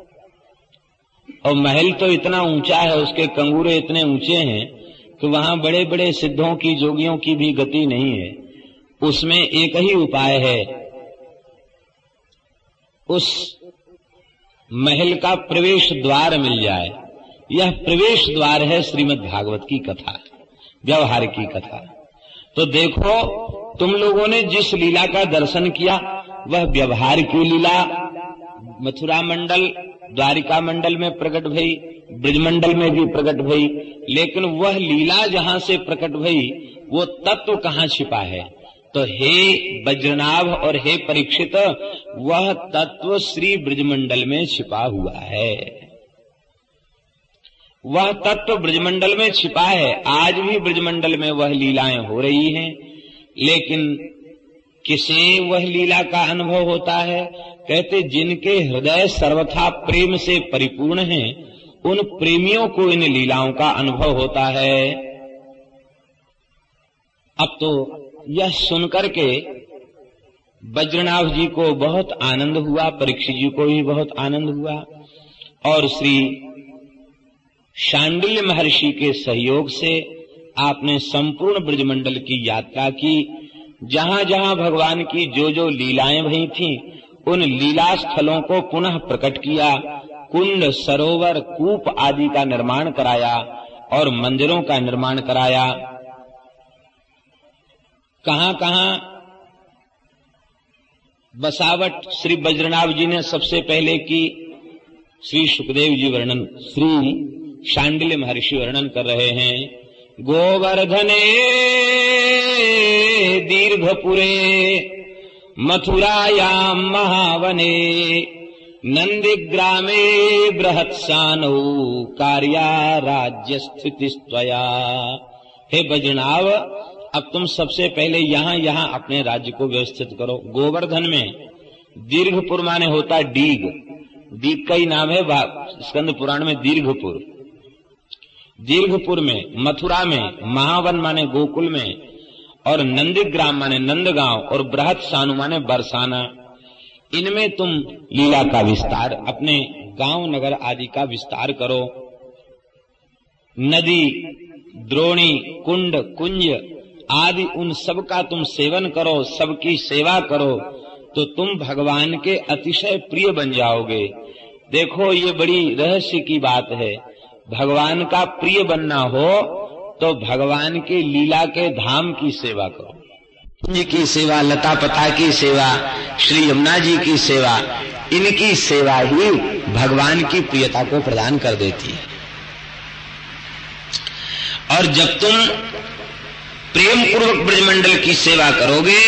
[SPEAKER 2] और महल तो इतना ऊंचा है, उसके कंगूरे इतने ऊंचे हैं कि वहां बड़े बड़े सिद्धों की, जोगियों की भी गति नहीं है। उसमें एक ही उपाय है, उस महल का प्रवेश द्वार मिल जाए। यह प्रवेश द्वार है श्रीमद् भागवत की कथा, व्यवहार की कथा। तो देखो, तुम लोगों ने जिस लीला का दर्शन किया वह व्यवहार की लीला मथुरा मंडल, द्वारिका मंडल में प्रकट भई, ब्रजमंडल में भी प्रकट भई। लेकिन वह लीला जहां से प्रकट भई वो तत्व कहां छिपा है? तो हे वज्रनाभ और हे परीक्षित, वह तत्व श्री ब्रजमंडल में छिपा हुआ है। वह तत्व ब्रजमंडल में छिपा है। आज भी ब्रजमंडल में वह लीलाएं हो रही हैं, लेकिन किसे वह लीला का अनुभव होता है? कहते जिनके हृदय सर्वथा प्रेम से परिपूर्ण हैं, उन प्रेमियों को इन लीलाओं का अनुभव होता है। अब तो यह सुनकर के वज्रनाभ जी को बहुत आनंद हुआ, परीक्षित जी को भी बहुत आनंद हुआ, और श्री शांडिल्य महर्षि के सहयोग से आपने संपूर्ण ब्रजमंडल की यात्रा की। जहां जहां भगवान की जो जो लीलाएं भई थीं, उन लीला स्थलों को पुनः प्रकट किया, कुंड, सरोवर, कूप आदि का निर्माण कराया और मंदिरों का निर्माण कराया। कहां कहां बसावट श्री वज्रनाभ जी ने सबसे पहले की, श्री सुखदेव जी वर्णन, श्री शांडिल्य महर्षि वर्णन कर रहे हैं। गोवर्धने दीर्घपुरे मथुरायाम महावने नंदिग्रामे बृहत्सानौ कार्या राज्य स्थितिस्त्वया। हे वज्रनाभ, अब तुम सबसे पहले यहाँ यहाँ अपने राज्य को व्यवस्थित करो। गोवर्धन में दीर्घपुर माने होता डीग, डीग का ही नाम है स्कंद पुराण में दीर्घपुर। दीर्घपुर में, मथुरा में, महावन माने गोकुल में, और नंदिग्राम माने नंदगांव, और बृहत सानु माने बरसाना। इनमें तुम लीला का विस्तार, अपने गांव नगर आदि का विस्तार करो। नदी, द्रोणी, कुंड, कुंज आदि उन सब का तुम सेवन करो, सबकी सेवा करो, तो तुम भगवान के अतिशय प्रिय बन जाओगे। देखो, ये बड़ी रहस्य की बात है। भगवान का प्रिय बनना हो तो भगवान के लीला के धाम की सेवा करो। कुंज की सेवा, लता पता की सेवा, श्री यमुना जी की सेवा, इनकी सेवा ही भगवान की प्रियता को प्रदान कर देती है। और जब तुम प्रेम पूर्वक ब्रजमंडल की सेवा करोगे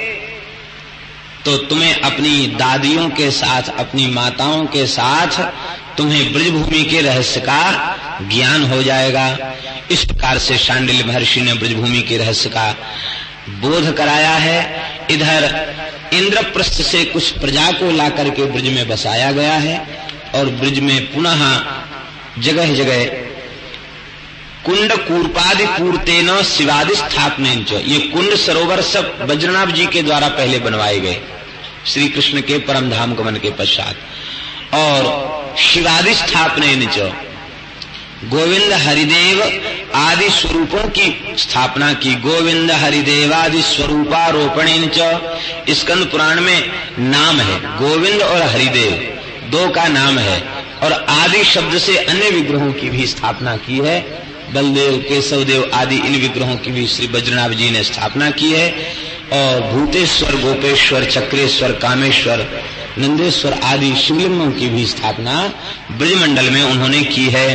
[SPEAKER 2] तो तुम्हें अपनी दादियों के साथ, अपनी माताओं के साथ तुम्हें ब्रजभूमि के रहस्य का ज्ञान हो जाएगा। इस प्रकार से शांडिल्य महर्षि ने ब्रजभूमि के रहस्य का बोध कराया है। इधर इंद्रप्रस्थ से कुछ प्रजा को लाकर के ब्रज में बसाया गया है और ब्रज में पुनः जगह जगह कुंड कूर्पादि पूर्तेन शिवादि स्थापनेन च, ये कुंड सरोवर सब बज्रनाभ जी के द्वारा पहले बनवाए गए श्री कृष्ण के परम धाम गमन के पश्चात, और शिवादि स्थापनेन च, गोविंद हरिदेव आदि स्वरूपों की स्थापना की। गोविंद हरिदेव आदि स्वरूपारोपणेन च, स्कंद पुराण में नाम है गोविंद और हरिदेव, दो का नाम है। और आदि शब्द से अन्य विग्रहों की भी स्थापना की है। बलदेव, केशवदेव आदि इन विग्रहों की भी श्री बज्रनाभ जी ने स्थापना की है। और भूतेश्वर, गोपेश्वर, चक्रेश्वर, कामेश्वर, नंदेश्वर आदि शिवलिंगों की भी स्थापना ब्रजमंडल में उन्होंने की है।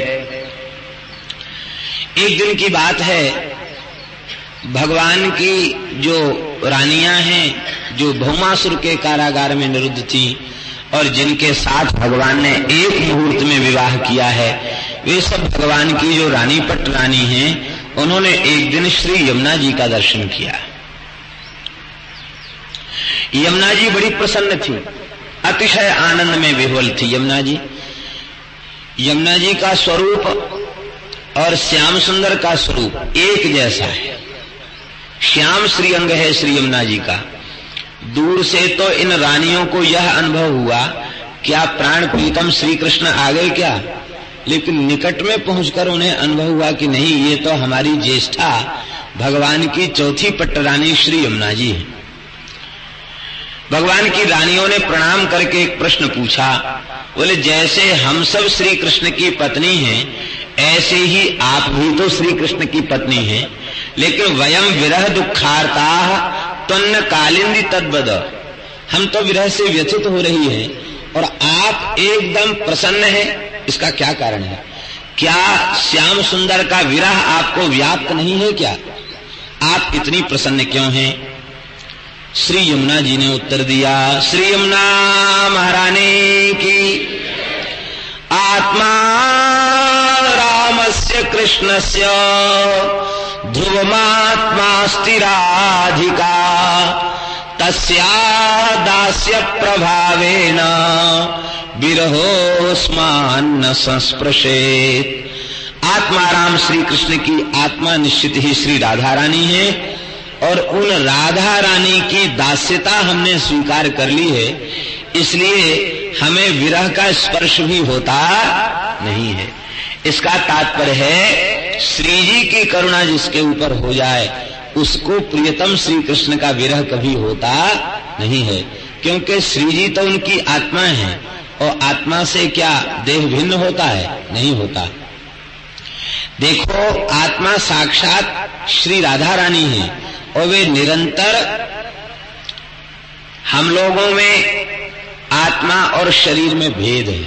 [SPEAKER 2] एक दिन की बात है, भगवान की जो रानियां हैं, जो भौमासुर के कारागार में निरुद्ध थी और जिनके साथ भगवान ने एक मुहूर्त में विवाह किया है, वे सब भगवान की जो रानी पट रानी हैं, उन्होंने एक दिन श्री यमुना जी का दर्शन किया। यमुना जी बड़ी प्रसन्न थी, अतिशय आनंद में विह्वल थी यमुना जी। यमुना जी का स्वरूप और श्याम सुंदर का स्वरूप एक जैसा है। श्याम श्री अंग है श्री यमुना जी का। दूर से तो इन रानियों को यह अनुभव हुआ, क्या प्राण प्रीतम श्री कृष्ण आ गए क्या, लेकिन निकट में पहुंचकर उन्हें अनुभव हुआ कि नहीं, ये तो हमारी ज्येष्ठा भगवान की चौथी पट्ट रानी श्री यमुना जी है। भगवान की रानियों ने प्रणाम करके एक प्रश्न पूछा, बोले जैसे हम सब श्री कृष्ण की पत्नी हैं, ऐसे ही आप भी तो श्री कृष्ण की पत्नी हैं, लेकिन वयम विरह दुखार्ता तन्न कालिंदी तद्वद, हम तो विरह से व्यथित हो रही हैं और आप एकदम प्रसन्न हैं, इसका क्या कारण है? क्या श्याम सुंदर का विरह आपको व्याप्त नहीं है क्या? आप इतनी प्रसन्न क्यों हैं? श्री यमुना जी ने उत्तर दिया, श्री यमुना महारानी की। आत्मा रामस्य कृष्णस्य ध्रुवमात्मास्ति राधिका, तस्या दास्य प्रभावेन विरहोस्मान्न संस्पृशेत। आत्माराम श्री कृष्ण की आत्मा निश्चित ही श्री राधा रानी है और उन राधा रानी की दास्यता हमने स्वीकार कर ली है, इसलिए हमें विरह का स्पर्श भी होता नहीं है। इसका तात्पर्य है श्री जी की करुणा जिसके ऊपर हो जाए उसको प्रियतम श्री कृष्ण का विरह कभी होता नहीं है, क्योंकि श्री जी तो उनकी आत्मा है और आत्मा से क्या देह भिन्न होता है? नहीं होता। देखो, आत्मा साक्षात श्री राधा रानी है और वे निरंतर हम लोगों में आत्मा और शरीर में भेद है,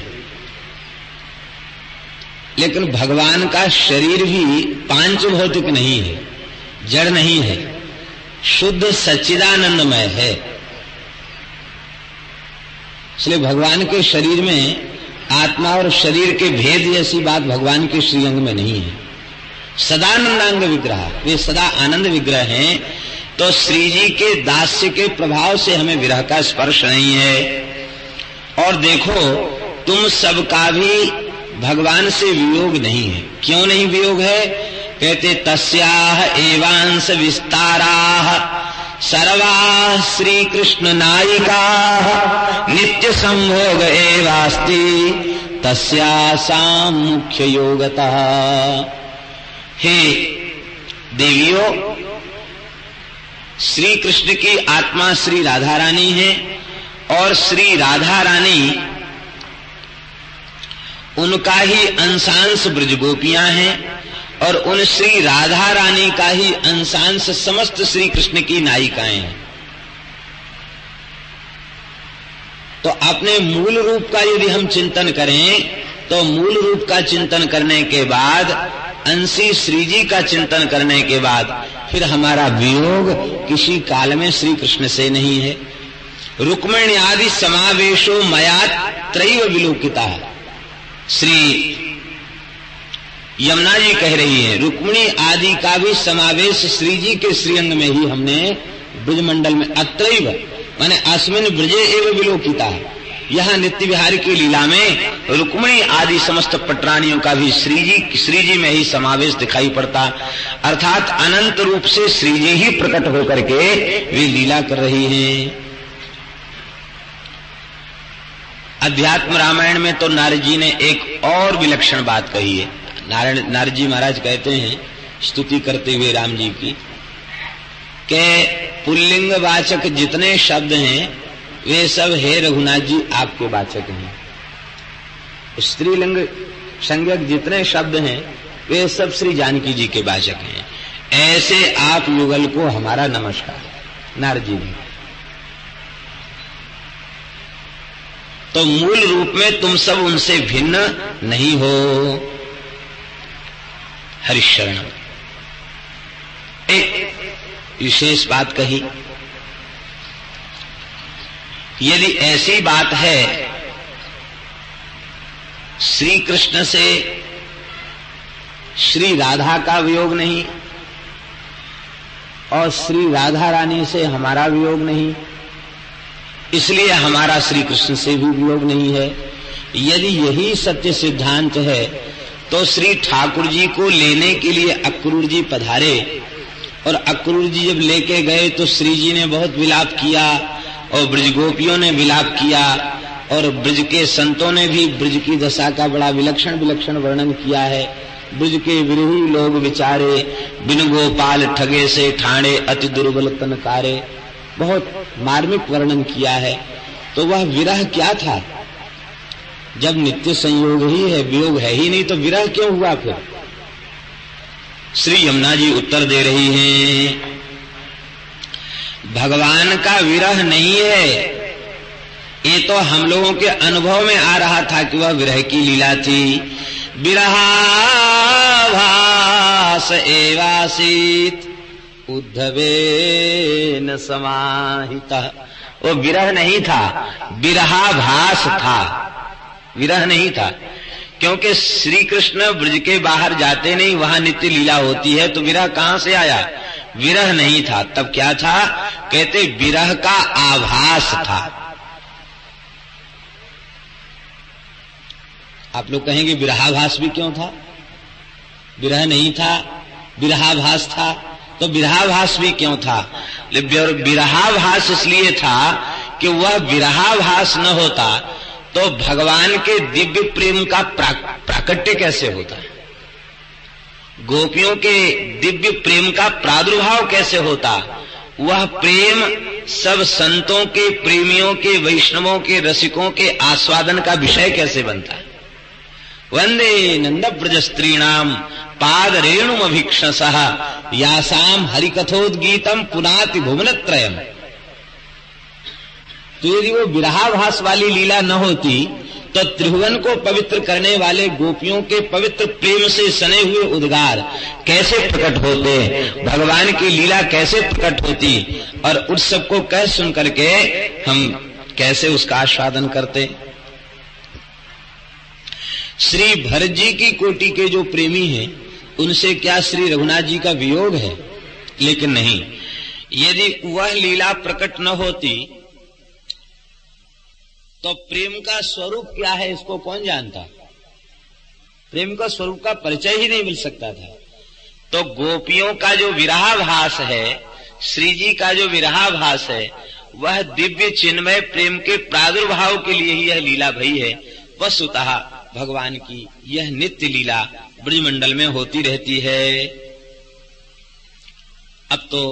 [SPEAKER 2] लेकिन भगवान का शरीर भी पांच भौतिक नहीं है, जड़ नहीं है, शुद्ध सच्चिदानंदमय है। इसलिए भगवान के शरीर में आत्मा और शरीर के भेद जैसी बात भगवान के श्रीअंग में नहीं है। सदानंदांग विग्रह, वे सदा आनंद विग्रह हैं, तो श्री जी के दास्य के प्रभाव से हमें विरह का स्पर्श नहीं है। और देखो, तुम सबका भी भगवान से वियोग नहीं है। क्यों नहीं वियोग है? कहते तस्याह एवांश विस्ताराः सर्वा श्री कृष्ण नायिका नित्य संभोग एवास्ति तस्यासां मुख्य योगतः। हे देवियों, श्री कृष्ण की आत्मा श्री राधा रानी है और श्री राधा रानी उनका ही अंशांश ब्रज गोपियां हैं और उन श्री राधा रानी का ही अंशांश समस्त श्री कृष्ण की नायिकाएं हैं। तो अपने मूल रूप का यदि हम चिंतन करें तो मूल रूप का चिंतन करने के बाद, अंशी श्री जी का चिंतन करने के बाद फिर हमारा वियोग किसी काल में श्री कृष्ण से नहीं है। रुक्मिणी आदि समावेशो मया त्रैव विलोकिता। श्री यमुना जी कह रही है, रुक्मिणी आदि का भी समावेश श्री जी के श्रीअंग में ही हमने ब्रजमंडल में अत्रैव माने अस्मिन् ब्रजे एव विलोकिता। यहाँ नित्य विहारी की लीला में रुक्मिणी आदि समस्त पटरानियों का भी श्री जी श्री जी में ही समावेश दिखाई पड़ता, अर्थात अनंत रूप से श्री जी ही प्रकट होकर के वे लीला कर रही हैं। अध्यात्म रामायण में तो नारद जी ने एक और विलक्षण बात कही है। नारायण नारद जी महाराज कहते हैं स्तुति करते हुए राम जी की कि पुल्लिंग वाचक जितने शब्द हैं वे सब हे रघुनाथ जी आपके वाचक हैं। स्त्रीलिंग संज्ञक जितने शब्द हैं वे सब श्री जानकी जी के वाचक हैं। ऐसे आप युगल को हमारा नमस्कार। नारद जी ने तो मूल रूप में तुम सब उनसे भिन्न नहीं हो। हरिशरण एक विशेष बात कही, यदि ऐसी बात है श्री कृष्ण से श्री राधा का वियोग नहीं और श्री राधा रानी से हमारा वियोग नहीं, इसलिए हमारा श्री कृष्ण से भी वियोग नहीं है। यदि यही सत्य सिद्धांत है तो श्री ठाकुर जी को लेने के लिए अक्रूर जी पधारे और अक्रूर जी जब लेके गए तो श्री जी ने बहुत विलाप किया और ब्रज गोपियों ने विलाप किया और ब्रज के संतों ने भी ब्रज की दशा का बड़ा विलक्षण विलक्षण वर्णन किया है। ब्रज के विरही लोग विचारे, बिन गोपाल ठगे से ठाणे अति दुर्बल तनकारे, बहुत मार्मिक वर्णन किया है। तो वह विरह क्या था? जब नित्य संयोग ही है, वियोग है ही नहीं, तो विरह क्यों हुआ फिर? श्री यमुना जी उत्तर दे रही हैं, भगवान का विरह नहीं है, ये तो हम लोगों के अनुभव में आ रहा था कि वह विरह की लीला थी। विरहाभास एवासीत उद्धवेन समाहितः। वो विरह नहीं था, विरहाभास था, विरह नहीं था। क्योंकि श्री कृष्ण ब्रज के बाहर जाते नहीं, वहां नित्य लीला होती है, तो विरह कहां से आया? विरह नहीं था। तब क्या था? कहते विरह का आभास था। आप लोग कहेंगे विरहाभास भी क्यों था? विरह नहीं था, विरहाभास था, तो विरहाभास भी क्यों था? विरहाभास इसलिए था कि वह विरहाभास न होता तो भगवान के दिव्य प्रेम का प्राकट्य कैसे होता है, गोपियों के दिव्य प्रेम का प्रादुर्भाव कैसे होता, वह प्रेम सब संतों के, प्रेमियों के, वैष्णवों के, रसिकों के आस्वादन का विषय कैसे बनता है। वंदे नंद ब्रज स्त्रीणाम पाद रेणुम अभीक्षसः यासाम हरिकथोद्गीतम पुनाति भुवनत्रयम्। तो यदि वो विरहाभास वाली लीला न होती तो त्रिभुवन को पवित्र करने वाले गोपियों के पवित्र प्रेम से सने हुए उद्गार कैसे प्रकट होते, भगवान की लीला कैसे प्रकट होती, और उस सबको कह सुन करके हम कैसे उसका आस्वादन करते। श्री भरत जी की कोटि के जो प्रेमी हैं उनसे क्या श्री रघुनाथ जी का वियोग है? लेकिन नहीं, यदि वह लीला प्रकट न होती तो प्रेम का स्वरूप क्या है इसको कौन जानता? प्रेम का स्वरूप का परिचय ही नहीं मिल सकता था। तो गोपियों का जो विरहाभास है, श्री जी का जो विरहाभास है वह दिव्य चिन्मय प्रेम के प्रादुर्भाव के लिए ही यह लीला भई है। वस्तुतः भगवान की यह नित्य लीला ब्रजमंडल में होती रहती है। अब तो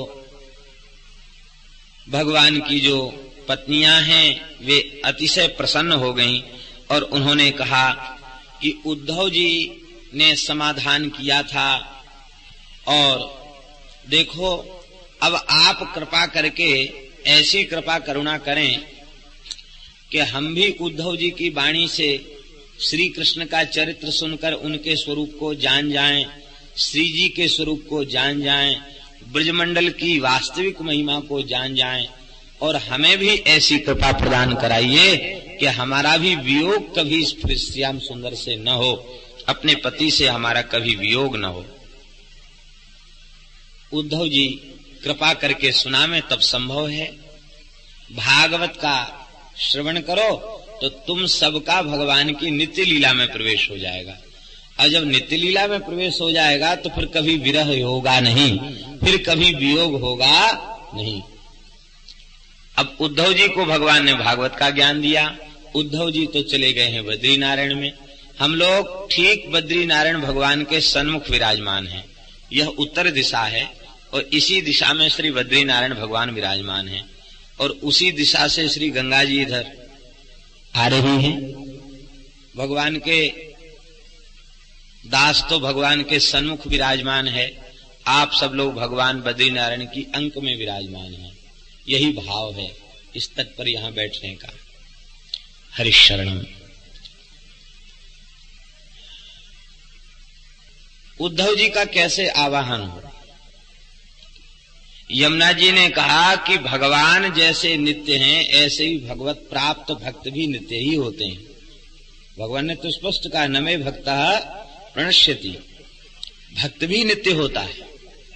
[SPEAKER 2] भगवान की जो पत्नियां हैं वे अतिशय प्रसन्न हो गईं और उन्होंने कहा कि उद्धव जी ने समाधान किया था और देखो अब आप कृपा करके ऐसी कृपा करुणा करें कि हम भी उद्धव जी की वाणी से श्री कृष्ण का चरित्र सुनकर उनके स्वरूप को जान जाएं, श्री जी के स्वरूप को जान जाएं, ब्रजमंडल की वास्तविक महिमा को जान जाएं और हमें भी ऐसी कृपा प्रदान कराइए कि हमारा भी वियोग कभी इस श्याम सुंदर से न हो, अपने पति से हमारा कभी वियोग न हो। उद्धव जी कृपा करके सुना में तब संभव है। भागवत का श्रवण करो तो तुम सबका भगवान की नित्य लीला में प्रवेश हो जाएगा और जब नित्य लीला में प्रवेश हो जाएगा तो फिर कभी विरह होगा नहीं, फिर कभी वियोग होगा नहीं। अब उद्धव जी को भगवान ने भागवत का ज्ञान दिया। उद्धव जी तो चले गए हैं बद्री नारायण में। हम लोग ठीक बद्री नारायण भगवान के सन्मुख विराजमान हैं। यह उत्तर दिशा है और इसी दिशा में श्री बद्री नारायण भगवान विराजमान हैं और उसी दिशा से श्री गंगा जी इधर आ रही हैं। भगवान के दास तो भगवान के सन्मुख विराजमान है, आप सब लोग भगवान बद्री नारायण की अंक में विराजमान हैं। यही भाव है इस तट पर यहां बैठने का। हरिशरणम। उद्धव जी का कैसे आवाहन हो? यमुना जी ने कहा कि भगवान जैसे नित्य हैं ऐसे ही भगवत प्राप्त भक्त भी नित्य ही होते हैं। भगवान ने तो स्पष्ट कहा न मे भक्तः प्रणश्यति, भक्त भी नित्य होता है।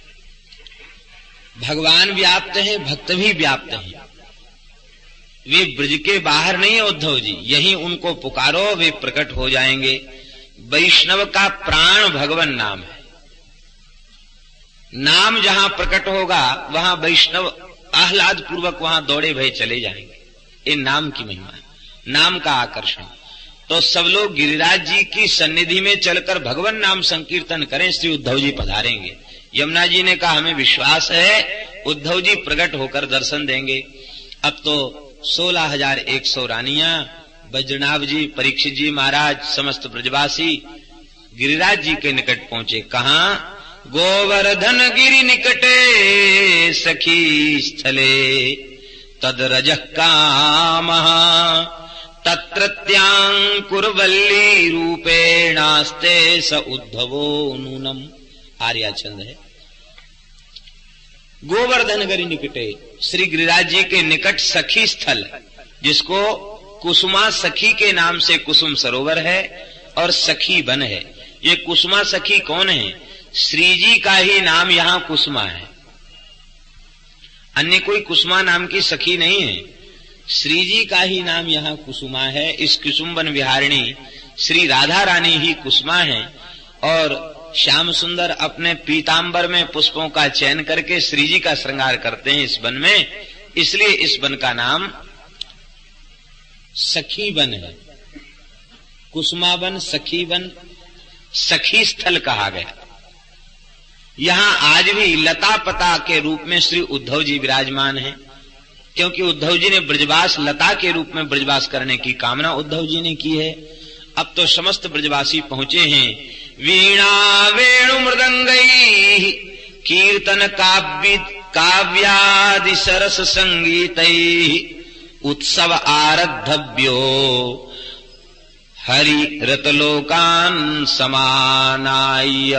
[SPEAKER 2] भगवान व्याप्त है, भक्त भी व्याप्त है। वे ब्रज के बाहर नहीं है उद्धव जी, यही उनको पुकारो वे प्रकट हो जाएंगे। वैष्णव का प्राण भगवान नाम है। नाम जहां प्रकट होगा वहां वैष्णव आह्लाद पूर्वक वहां दौड़े भय चले जाएंगे। ये नाम की महिमा है, नाम का आकर्षण। तो सब लोग गिरिराज जी की सन्निधि में चलकर भगवान नाम संकीर्तन करें, श्री उद्धव जी पधारेंगे। यमुना जी ने कहा हमें विश्वास है उद्धव जी प्रकट होकर दर्शन देंगे। अब तो सोलह हजार एक सौ रानियां, वज्रनाभ जी, परीक्षित जी महाराज, समस्त ब्रजवासी गिरिराज जी के निकट पहुंचे। कहा? गोवर्धन गिरि निकटे सखी स्थले तद रजः कामः तत्रत्यांकुरवल्ली रूपेणास्ते स उद्धवो नूनम। आर्याचंद है। गोवर्धन गिरि निकटे, श्री गिरिराज जी के निकट सखी स्थल, जिसको कुसुमा सखी के नाम से कुसुम सरोवर है और सखी वन है। ये कुसुमा सखी कौन है? श्री जी का ही नाम यहाँ कुसुमा है, अन्य कोई कुसुमा नाम की सखी नहीं है। श्री जी का ही नाम यहाँ कुसुमा है। इस कुसुमवन विहारिणी श्री राधा रानी ही कुसुमा है और श्याम सुंदर अपने पीतांबर में पुष्पों का चयन करके श्री जी का श्रृंगार करते हैं इस वन में, इसलिए इस वन का नाम सखी वन है। कुसुमा वन, सखी वन, सखी स्थल कहा गया। यहां आज भी लता पता के रूप में श्री उद्धव जी विराजमान हैं, क्योंकि उद्धव जी ने ब्रजवास लता के रूप में ब्रजवास करने की कामना उद्धव जी ने की है। अब तो समस्त ब्रजवासी पहुंचे हैं। वीणा वेणु मृदंगई कीर्तन काव्य काव्यादि सरस संगीतै उत्सव आरद्धव्यो हरि रतलोकान समानाय।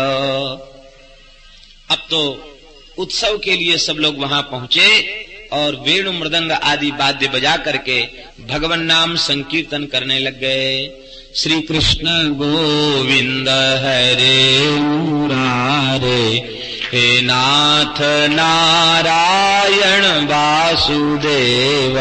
[SPEAKER 2] अब तो उत्सव के लिए सब लोग वहां पहुंचे और वेणु मृदंग आदि वाद्य बजा करके भगवान नाम संकीर्तन करने लग गए। श्री कृष्ण गोविंद हरे मुरारे, हे नाथ नारायण वासुदेव।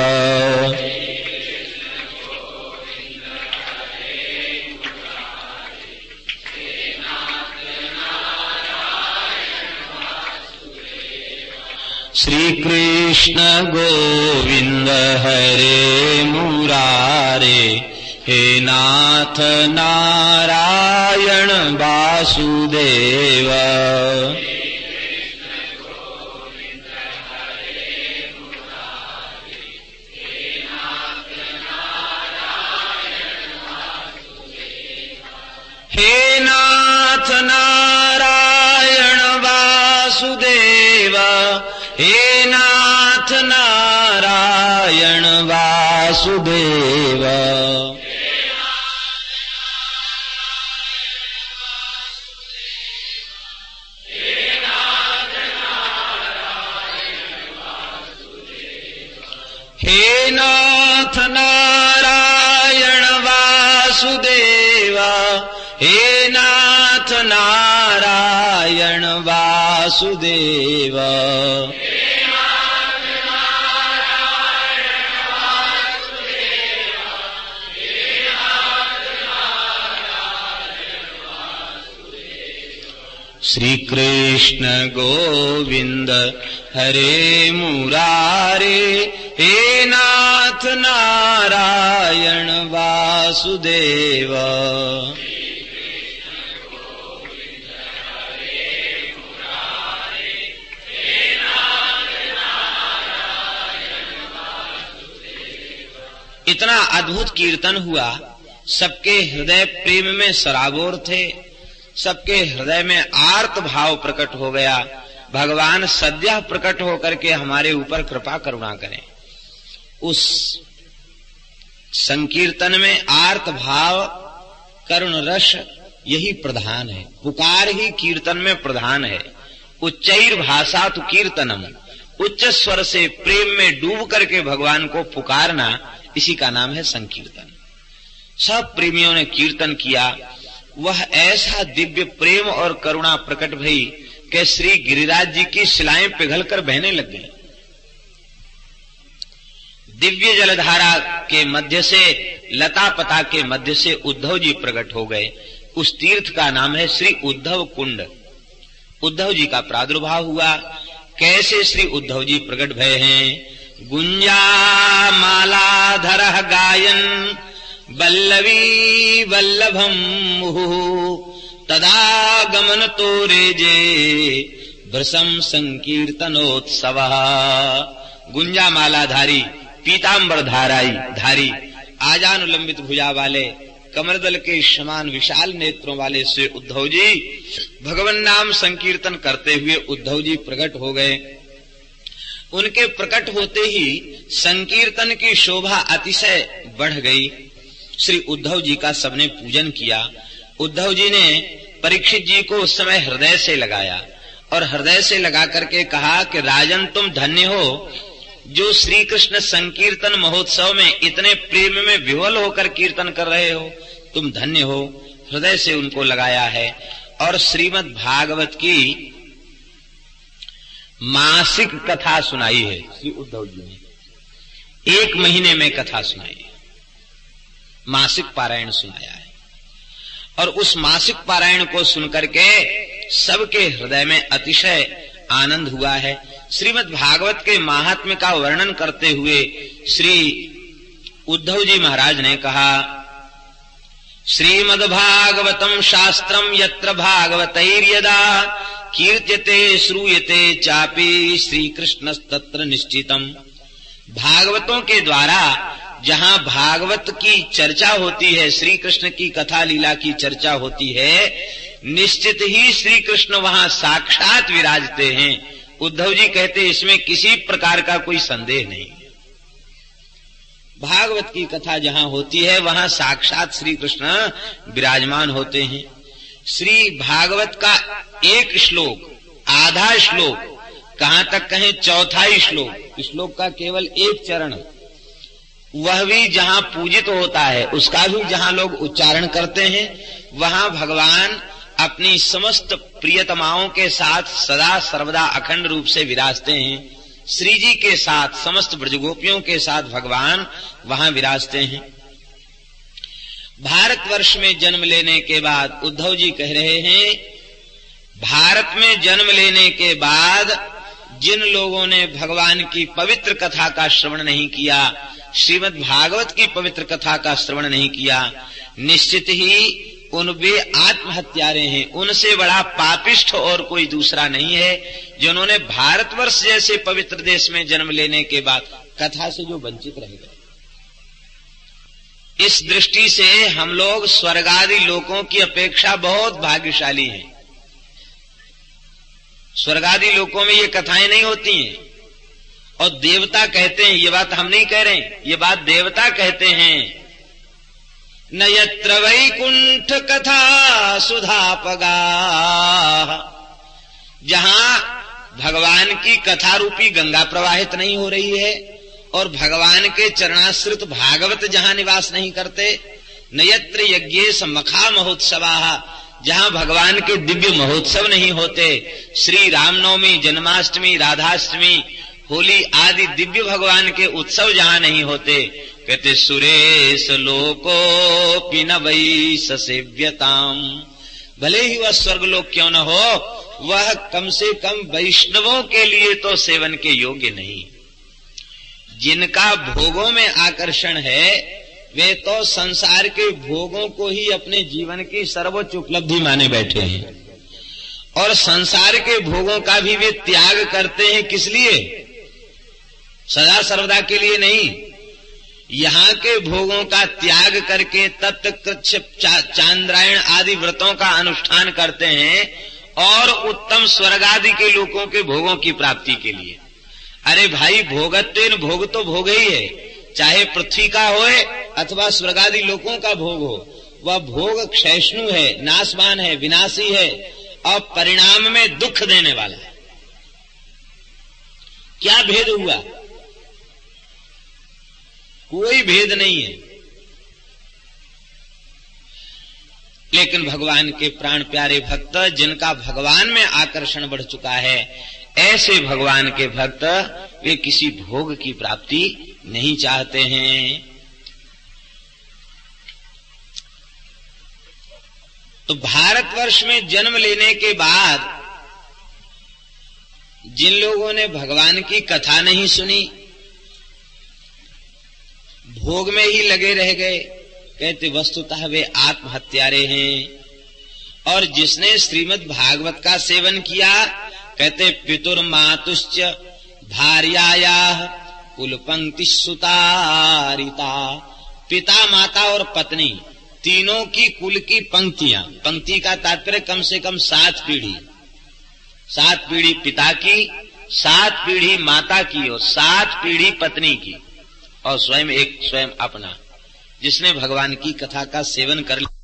[SPEAKER 1] श्री कृष्ण गोविंद हरे मुरारे, हे नाथ नारायण वासुदेव। हे नाथ नारायण वासुदेव, हे नाथ नारायण वासुदेव। हे नाथ नारायण वासुदेव, हे नाथ नारायण वासुदेव। श्री कृष्ण गोविंद हरे मुरारे, हे नाथ नारायण वासुदेव। इतना अद्भुत कीर्तन हुआ, सबके हृदय प्रेम में सराबोर थे, सबके हृदय में आर्त भाव प्रकट हो गया। भगवान सद्यः प्रकट होकर के हमारे ऊपर कृपा करुणा करें। उस संकीर्तन में आर्त भाव, करुण रस यही प्रधान है। पुकार ही कीर्तन में प्रधान है। उच्चैर भाषा तो कीर्तनम, उच्च स्वर से प्रेम में डूब करके भगवान को पुकारना, इसी का नाम है संकीर्तन। सब प्रेमियों ने कीर्तन किया। वह ऐसा दिव्य प्रेम और करुणा प्रकट भई कि श्री गिरिराज जी की शिलाएं पिघलकर बहने लग गई। दिव्य जलधारा के मध्य से, लता पता के मध्य से उद्धव जी प्रकट हो गए। उस तीर्थ का नाम है श्री उद्धव कुंड। उद्धव जी का प्रादुर्भाव हुआ। कैसे श्री उद्धव जी प्रकट भय हैं? गुंजा मालाधर गायन वल्लवी वल्लभम मुहु, तदा गमन तोरे जे भ्रसम संकीर्तनोत्सव। गुंजा मालाधारी, पीतांबर धाराई धारी, आजानुलंबित भुजा वाले, कमरदल के समान विशाल नेत्रों वाले से उद्धव जी भगवान नाम संकीर्तन करते हुए उद्धव जी प्रकट हो गए। उनके प्रकट होते ही संकीर्तन की शोभा अतिशय बढ़ गई। श्री उद्धव जी का सबने पूजन किया। उद्धव जी ने परीक्षित जी को उस समय हृदय से लगाया और हृदय से लगा करके कहा कि राजन, तुम धन्य हो जो श्री कृष्ण संकीर्तन महोत्सव में इतने प्रेम में विह्वल होकर कीर्तन कर रहे हो, तुम धन्य हो। हृदय से उनको लगाया है। और श्रीमद् भागवत की मासिक कथा सुनाई है श्री उद्धव जी ने। एक महीने में कथा सुनाई है, मासिक पारायण सुनाया है। और उस मासिक पारायण को सुनकर के सबके हृदय में अतिशय आनंद हुआ है। श्रीमद् भागवत के महात्म्य का वर्णन करते हुए श्री उद्धव जी महाराज ने कहा, श्रीमद् भागवतम शास्त्रम यत्र भागवतैर्यदा कीर्त्यते श्रूयते चापि श्री कृष्ण तत्र निश्चितम। भागवतों के द्वारा जहाँ भागवत की चर्चा होती है, श्री कृष्ण की कथा लीला की चर्चा होती है, निश्चित ही श्री कृष्ण वहाँ साक्षात विराजते हैं। उद्धव जी कहते इसमें किसी प्रकार का कोई संदेह नहीं। भागवत की कथा जहाँ होती है वहाँ साक्षात श्री कृष्ण विराजमान होते हैं। श्री भागवत का एक श्लोक, आधा श्लोक, कहाँ तक कहें चौथा ही श्लोक, श्लोक का केवल एक चरण, वह भी जहाँ पूजित होता है, उसका भी जहाँ लोग उच्चारण करते हैं, वहाँ भगवान अपनी समस्त प्रियतमाओं के साथ सदा सर्वदा अखंड रूप से विराजते हैं। श्री जी के साथ, समस्त ब्रजगोपियों के साथ भगवान वहां विराजते हैं। भारतवर्ष में जन्म लेने के बाद उद्धव जी कह रहे हैं, भारत में जन्म लेने के बाद
[SPEAKER 2] जिन लोगों ने भगवान की पवित्र कथा का श्रवण नहीं किया, श्रीमद् भागवत की पवित्र कथा का श्रवण नहीं किया, निश्चित ही उन वे आत्महत्यारे हैं। उनसे बड़ा पापिष्ठ और कोई दूसरा नहीं है, जिन्होंने भारतवर्ष जैसे पवित्र देश में जन्म लेने के बाद कथा से जो वंचित रह गए। इस दृष्टि से हम लोग स्वर्गादि लोकों की अपेक्षा बहुत भाग्यशाली हैं। स्वर्गादि लोकों में ये कथाएं नहीं होती हैं, और देवता कहते हैं, ये बात हम नहीं कह रहे हैं, ये बात देवता कहते हैं, न यत्र वैकुंठ कथा सुधापगा, जहां भगवान की कथा रूपी गंगा प्रवाहित नहीं हो रही है और भगवान के चरणाश्रित भागवत जहां निवास नहीं करते, न यत्र यज्ञेश मखा महोत्सवा, जहां भगवान के दिव्य महोत्सव नहीं होते, श्री रामनवमी, जन्माष्टमी, राधाष्टमी, होली आदि दिव्य भगवान के उत्सव जहां नहीं होते, कहते सुरेश लोको पिन वै सेव्यताम, भले ही वह स्वर्गलोक क्यों न हो, वह कम से कम वैष्णवों के लिए तो सेवन के योग्य नहीं। जिनका भोगों में आकर्षण है, वे तो संसार के भोगों को ही अपने जीवन की सर्वोच्च उपलब्धि माने बैठे हैं, और संसार के भोगों का भी वे त्याग करते हैं। किस लिए? सदा सर्वदा के लिए नहीं। यहाँ के भोगों का त्याग करके तत्कृच्छ चांद्रायण आदि व्रतों का अनुष्ठान करते हैं, और उत्तम स्वर्ग आदि के लोगों के भोगों की प्राप्ति के लिए। अरे भाई, भोगत्वेन भोग तो भोग ही है, चाहे पृथ्वी का होए अथवा स्वर्गादि लोकों का भोग हो, वह भोग क्षयष्णु है, नाशवान है, विनाशी है, और परिणाम में दुख देने वाला है। क्या भेद हुआ? कोई भेद नहीं है। लेकिन भगवान के प्राण प्यारे भक्त, जिनका भगवान में आकर्षण बढ़ चुका है, ऐसे भगवान के भक्त वे किसी भोग की प्राप्ति नहीं चाहते हैं। तो भारतवर्ष में जन्म लेने के बाद जिन लोगों ने भगवान की कथा नहीं सुनी, भोग में ही लगे रह गए, कहते वस्तुतः वे आत्महत्यारे हैं। और जिसने श्रीमद् भागवत का सेवन किया, कहते पितुर मातुश्च भार्यायाः कुल पंक्ति सुतारिता, पिता माता और पत्नी तीनों की कुल की पंक्तियां, पंक्ति का तात्पर्य कम से कम सात पीढ़ी, सात पीढ़ी पिता की, सात पीढ़ी माता की और सात पीढ़ी पत्नी की, और स्वयं एक स्वयं अपना, जिसने भगवान की कथा का सेवन कर लिया।